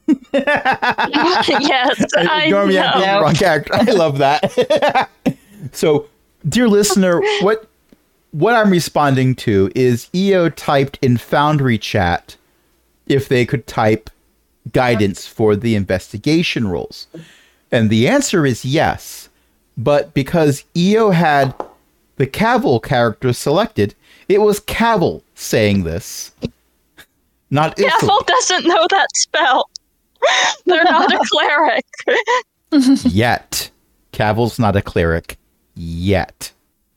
Yes, I Ignore me, I'm being the know. wrong character. I love that. So, dear listener, what what I'm responding to is E O typed in Foundry chat if they could type guidance for the investigation rolls. And the answer is yes. But because E O had the Cavill character selected, it was Cavill saying this, not Ithil. Cavill doesn't know that spell. They're not a cleric. Yet. Cavill's not a cleric. Yet.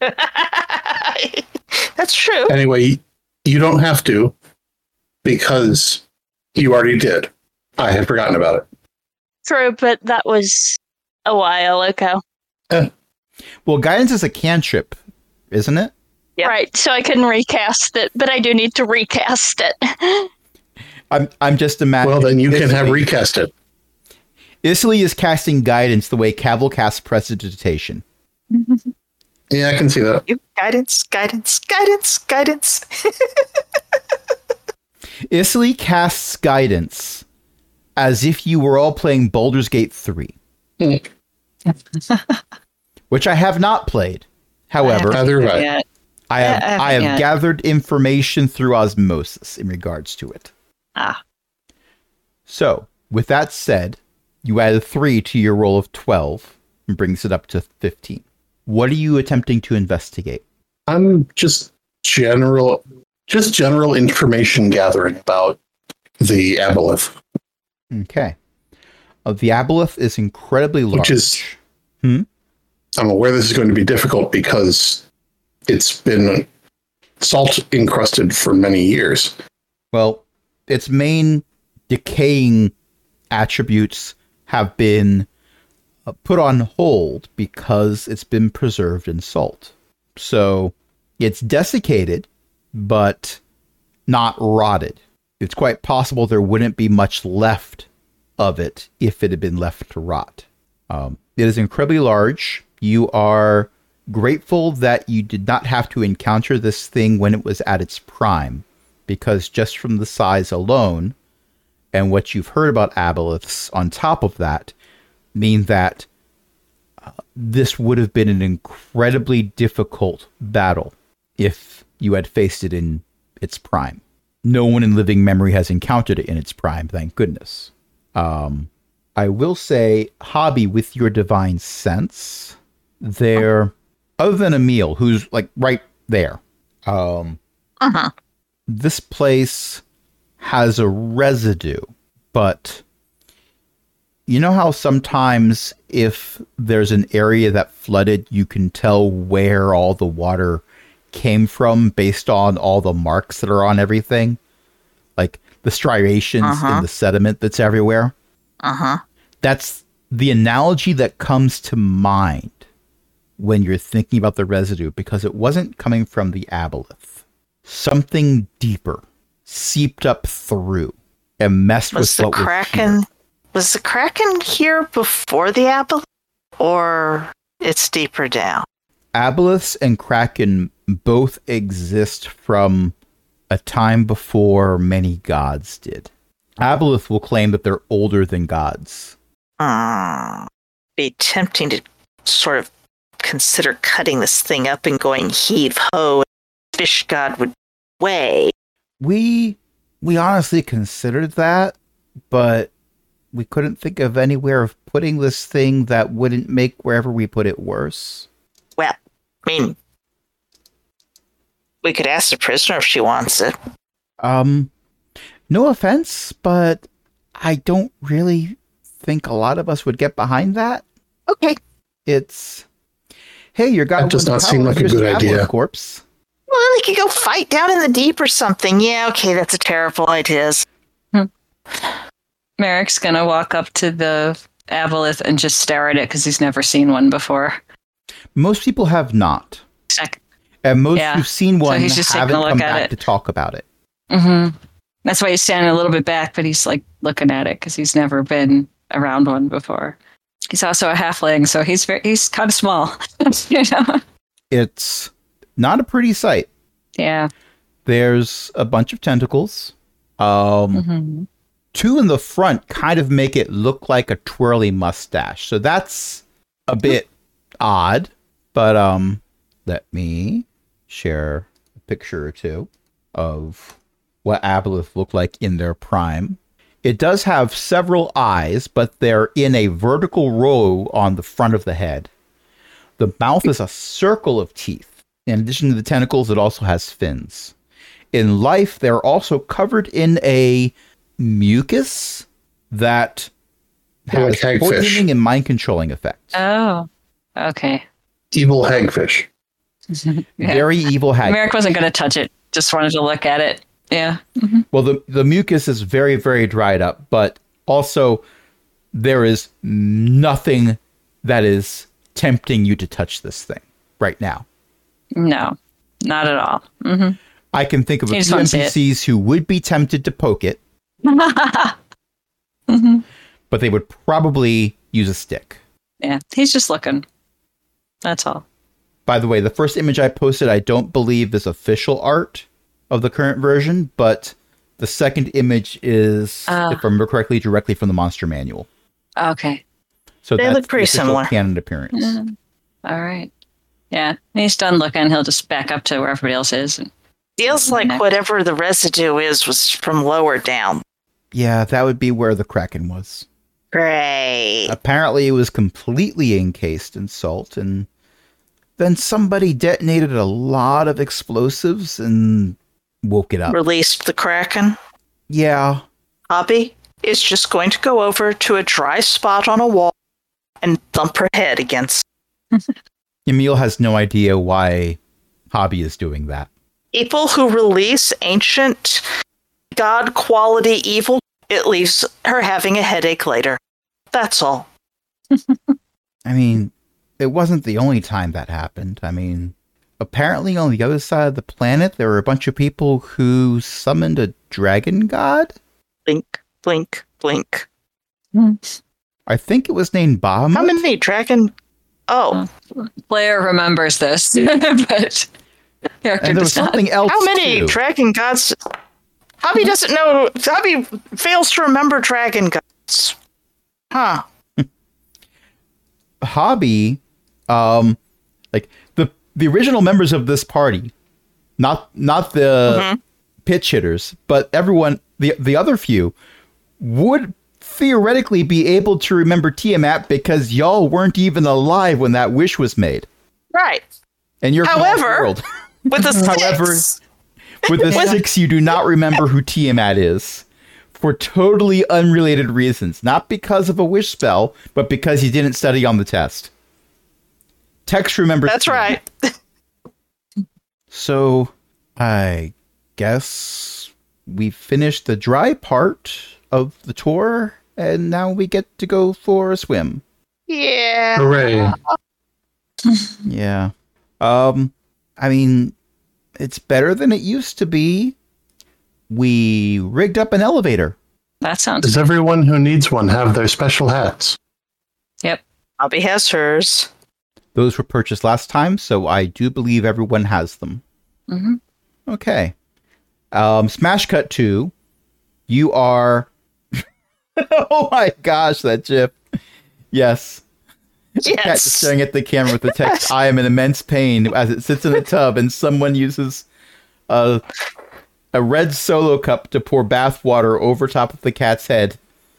That's true. Anyway, you don't have to because you already did. I had forgotten about it. True, but that was a while ago. Well, guidance is a cantrip, isn't it? Yep. Right, so I couldn't recast it, but I do need to recast it. I'm I'm just imagining. Well, then you can have Isli- recast it. Isli is casting guidance the way Cavill casts prestidigitation. Yeah, I can see that. You guidance, guidance, guidance, guidance. Isli casts guidance as if you were all playing Baldur's Gate three, which I have not played. However, Neither have I. Yeah. I have I haven't I have yet. gathered information through osmosis in regards to it. Ah. So, with that said, you add a three to your roll of twelve and brings it up to fifteen. What are you attempting to investigate? I'm just general, just general information gathering about the aboleth, Okay. Uh, the aboleth is incredibly large. which is. Hmm? I'm aware this is going to be difficult because it's been salt encrusted for many years. Well, its main decaying attributes have been uh, put on hold because it's been preserved in salt. So it's desiccated, but not rotted. It's quite possible there wouldn't be much left of it if it had been left to rot. Um, it is incredibly large. You are grateful that you did not have to encounter this thing when it was at its prime, because just from the size alone and what you've heard about aboleths on top of that mean that uh, this would have been an incredibly difficult battle if you had faced it in its prime. No one in living memory has encountered it in its prime, thank goodness. Um, I will say, Hobby, with your divine sense, there, other than Emil, who's like right there, um, Uh-huh. this place has a residue, but you know how sometimes if there's an area that flooded, you can tell where all the water came from based on all the marks that are on everything. Like the striations Uh-huh. in the sediment that's everywhere. Uh-huh. That's the analogy that comes to mind when you're thinking about the residue, because it wasn't coming from the aboleth. Something deeper seeped up through and messed Was with the what was Kraken here. was the Kraken here before the Aboleth, or it's deeper down? Aboleths and Kraken both exist from a time before many gods did. Aboleth will claim that they're older than gods. Hmm. Be tempting to sort of consider cutting this thing up and going heave ho. Fish god would weigh. We we honestly considered that, but we couldn't think of anywhere of putting this thing that wouldn't make wherever we put it worse. Well, I mean, we could ask the prisoner if she wants it. Um, no offense, but I don't really think a lot of us would get behind that. Okay. It's, hey, your guy That does not seem like a good idea. Corpse. Well, they could go fight down in the deep or something. Yeah, okay, that's a terrible idea. Merrick's gonna walk up to the aboleth and just stare at it because he's never seen one before. Most people have not, Check. and most Yeah. who've seen So one he's just taking haven't a look come at back it. to talk about it. Mm-hmm. That's why he's standing a little bit back, but he's like looking at it because he's never been around one before. He's also a halfling, so he's very, he's kind of small. You know? It's not a pretty sight. Yeah. There's a bunch of tentacles. Um, Mm-hmm. Two in the front kind of make it look like a twirly mustache. So that's a bit odd. But um, let me share a picture or two of what aboleth look like in their prime. It does have several eyes, but they're in a vertical row on the front of the head. The mouth is a circle of teeth. In addition to the tentacles, it also has fins. In life, they're also covered in a mucus that They're has like hagfish. poisoning and mind-controlling effects. Oh, okay. Evil hagfish. Yeah. Very evil hag. Merrick wasn't going to touch it, just wanted to look at it. Yeah. Well, the, the mucus is very, very dried up, but also there is nothing that is tempting you to touch this thing right now. No, not at all. Mm-hmm. I can think of a You just few wanna see N it. P Cs who would be tempted to poke it, Mm-hmm. but they would probably use a stick. Yeah, he's just looking. That's all. By the way, the first image I posted, I don't believe is official art of the current version, but the second image is, Ah. if I remember correctly, directly from the Monster Manual. Okay. So They that's look pretty the official similar. canon appearance. Yeah. All right. Yeah, when he's done looking, he'll just back up to where everybody else is. And, Feels like Next. whatever the residue is was from lower down. Yeah, that would be where the Kraken was. Great. Apparently, it was completely encased in salt, and then somebody detonated a lot of explosives and woke it up. Released the Kraken. Yeah, Hobby is just going to go over to a dry spot on a wall and thump her head against. Emil has no idea why Hobby is doing that. People who release ancient god quality evil, it leaves her having a headache later. That's all. I mean, it wasn't the only time that happened. I mean, apparently on the other side of the planet, there were a bunch of people who summoned a dragon god. Blink, blink, blink. I think it was named Bahamut. How many dragon? Oh, player remembers this, but character And there was does not. something else how many too. dragon gods? Hobby doesn't know. Hobby fails to remember dragon gods. Huh. Hobby, um, like the the original members of this party, not not the Mhm. pitch hitters, but everyone, the the other few, would theoretically be able to remember Tiamat because y'all weren't even alive when that wish was made. Right. And you're from However- off world. With the However- six. With the six, you do not remember who Tiamat is for totally unrelated reasons. Not because of a wish spell, but because you didn't study on the test. Tex remembers. That's Tiamat. right. So, I guess we finished the dry part of the tour, and now we get to go for a swim. Yeah. Hooray. Yeah. Um, I mean, it's better than it used to be. We rigged up an elevator. That sounds Does everyone who needs one have their special hats? Yep. Bobby has hers. Those were purchased last time, so I do believe everyone has them. Mm-hmm. Okay. Um, Smash Cut two. You are... Oh my gosh, that GIF. Yes. Cat Yes. just staring at the camera with the text, I am in immense pain, as it sits in a tub and someone uses a, a red Solo cup to pour bath water over top of the cat's head.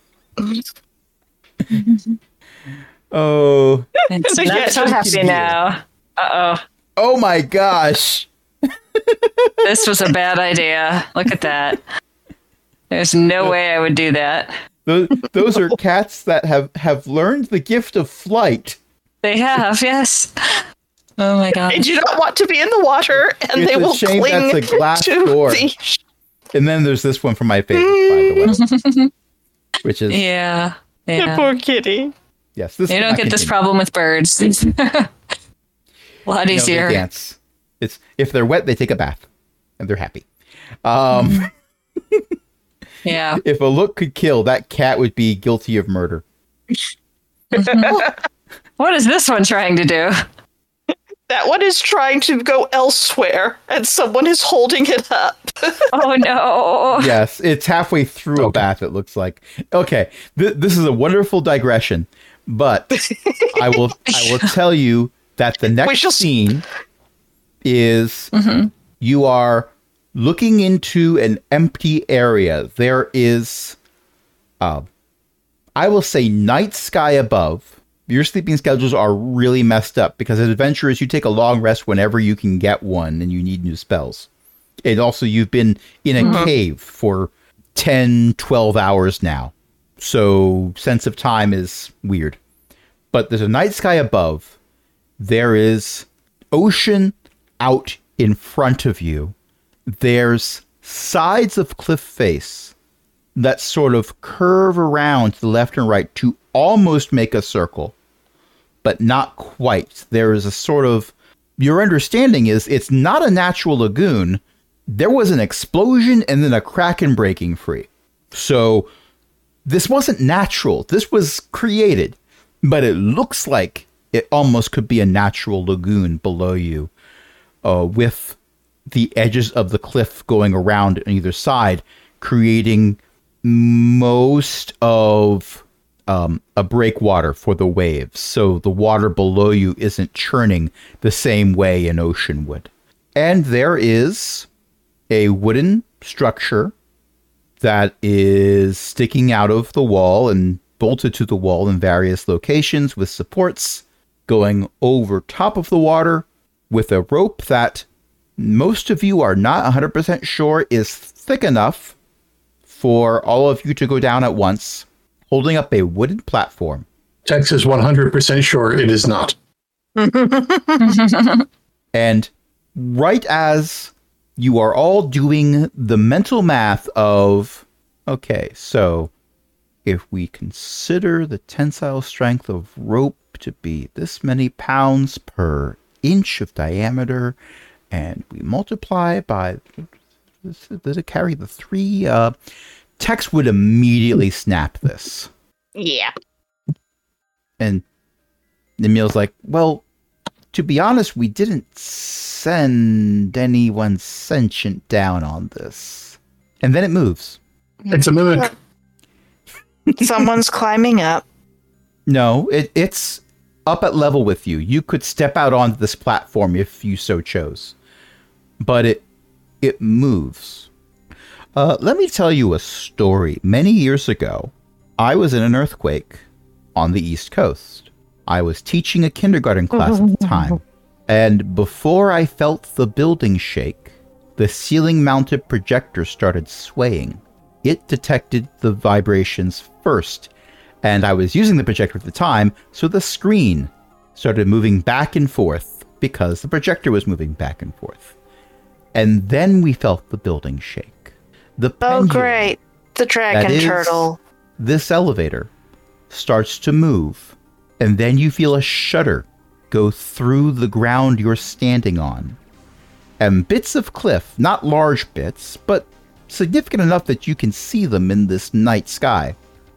Oh. It's The not cat so just happy can now. Uh-oh. Oh my gosh. This was a bad idea. Look at that. There's no way I would do that. Those, those are cats that have, have learned the gift of flight. They have, yes. Oh my god. They do not want to be in the water, and It's they a will shame cling that's a glass to door. the... And then there's this one from my favorite, by the way. Which is, Yeah. The Yeah. poor kitty. yes, this You one don't I get this continue. problem with birds. A lot No, they easier. dance. It's if they're wet, they take a bath, and they're happy. Um, Yeah. if a look could kill, that cat would be guilty of murder. What is this one trying to do? That one is trying to go elsewhere, and someone is holding it up. Oh no. Yes, it's halfway through a bath. It looks like. Okay, th- this is a wonderful digression, but I will I will tell you that the next shall s- scene is you are looking into an empty area. There is, uh, I will say, night sky above. Your sleeping schedules are really messed up because as adventurers, you take a long rest whenever you can get one and you need new spells. And also, you've been in a cave for ten, twelve hours now. So, sense of time is weird. But there's a night sky above. There is ocean out in front of you. There's sides of cliff face that sort of curve around to the left and right to almost make a circle, but not quite. There is a sort of, your understanding is it's not a natural lagoon. There was an explosion and then a kraken breaking free. So this wasn't natural. This was created, but it looks like it almost could be a natural lagoon below you, uh, with the edges of the cliff going around on either side, creating most of um, a breakwater for the waves. So the water below you isn't churning the same way an ocean would. And there is a wooden structure that is sticking out of the wall and bolted to the wall in various locations with supports going over top of the water with a rope that most of you are not one hundred percent sure is thick enough for all of you to go down at once, holding up a wooden platform. Tex is one hundred percent sure it is not. And right as you are all doing the mental math of, okay, so if we consider the tensile strength of rope to be this many pounds per inch of diameter, and we multiply by, does it carry the three? Uh, Tex would immediately snap this. Yeah. And Emil's like, well, to be honest, we didn't send anyone sentient down on this. And then it moves. It's a mimic. Someone's climbing up. No, it, it's up at level with you. You could step out onto this platform if you so chose. But it it moves. Uh, let me tell you a story. Many years ago, I was in an earthquake on the East Coast. I was teaching a kindergarten class at the time. And before I felt the building shake, the ceiling-mounted projector started swaying. It detected the vibrations first, and I was using the projector at the time, so the screen started moving back and forth because the projector was moving back and forth. And then we felt the building shake. The Oh, pendulum great. The that dragon is turtle. this elevator starts to move, and then you feel a shudder go through the ground you're standing on. And bits of cliff, not large bits, but significant enough that you can see them in this night sky,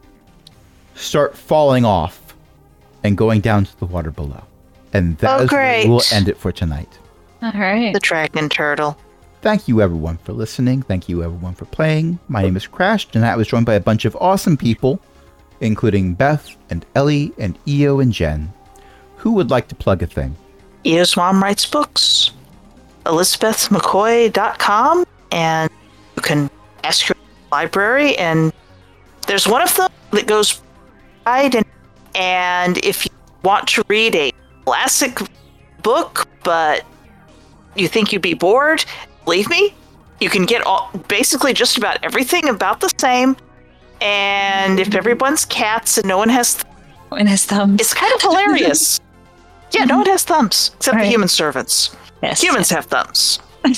start falling off and going down to the water below. And that Oh, is where great. we'll end it for tonight. All right. The dragon turtle. Thank you everyone for listening. Thank you everyone for playing. My name is Crashed, and I was joined by a bunch of awesome people, including Beth and Ellie and Eo and Jen. Who would like to plug a thing? Eo's mom writes books. elizabeth mccoy dot com, and you can ask your library, and there's one of them that goes right, and, and if you want to read a classic book, but you think you'd be bored, believe me, you can get all, basically just about everything about the same, and if everyone's cats and no one has th- In his thumbs. it's kind of hilarious. Yeah, no one has thumbs, except Right. the human servants. Yes. Humans have thumbs.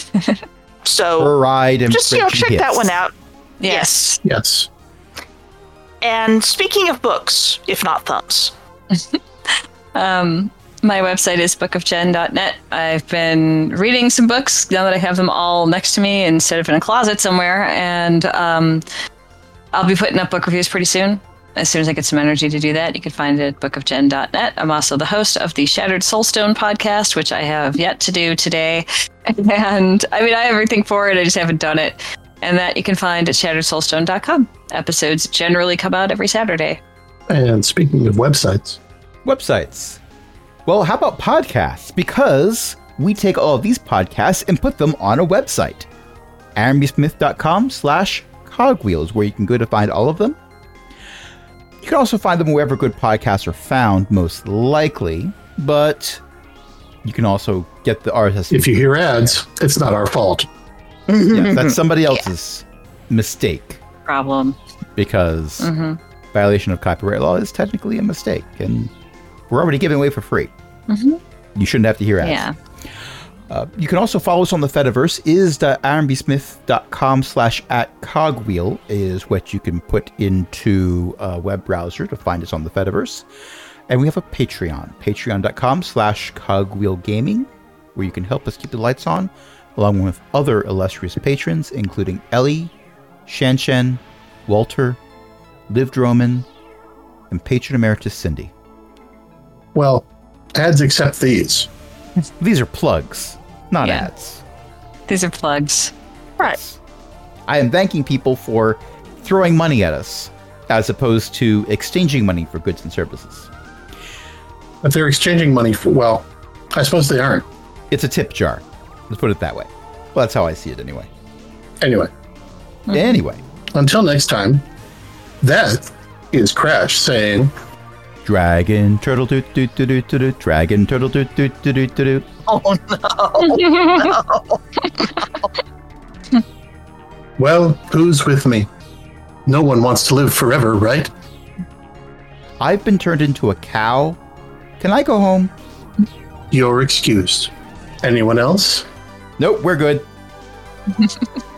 So For ride and just, you know, check that one out. Yes. Yes. And speaking of books, if not thumbs, Um, my website is book of gen dot net. I've been reading some books now that I have them all next to me instead of in a closet somewhere. And um, I'll be putting up book reviews pretty soon. As soon as I get some energy to do that, you can find it at book of gen dot net. I'm also the host of the Shattered Soulstone podcast, which I have yet to do today. And I mean, I have everything for it. I just haven't done it. And that you can find at shattered soulstone dot com. Episodes generally come out every Saturday. And speaking of websites, Websites. Well, how about podcasts? Because we take all of these podcasts and put them on a website. arenbysmith.com slash cogwheels, where you can go to find all of them. You can also find them wherever good podcasts are found, most likely, but you can also get the R S S feed. if you hear ads, it's not our fault. Yeah, that's somebody else's mistake, Problem. because Mm-hmm. violation of copyright law is technically a mistake, and we're already giving away for free. Mm-hmm. You shouldn't have to hear ads. Yeah. Uh, you can also follow us on the Fediverse. Is ironbsmith.com slash at cogwheel is what you can put into a web browser to find us on the Fediverse. And we have a Patreon, patreon.com slash cogwheelgaming, where you can help us keep the lights on, along with other illustrious patrons, including Ellie, Shanshen, Walter, Liv Droman, and patron emeritus Cindy. Well, ads accept these. These are plugs, not Yeah. ads. These are plugs. right? I am thanking people for throwing money at us, as opposed to exchanging money for goods and services. If they're exchanging money for, well, I suppose they aren't. It's a tip jar. Let's put it that way. Well, that's how I see it anyway. Anyway, Anyway, until next time, that is Crash saying, dragon turtle doot doot doot doot doot doot, dragon turtle doot doot doot doot doot doot. Oh no! well, who's with me? No one wants to live forever, right? I've been turned into a cow. Can I go home? You're excused. Anyone else? Nope, we're good.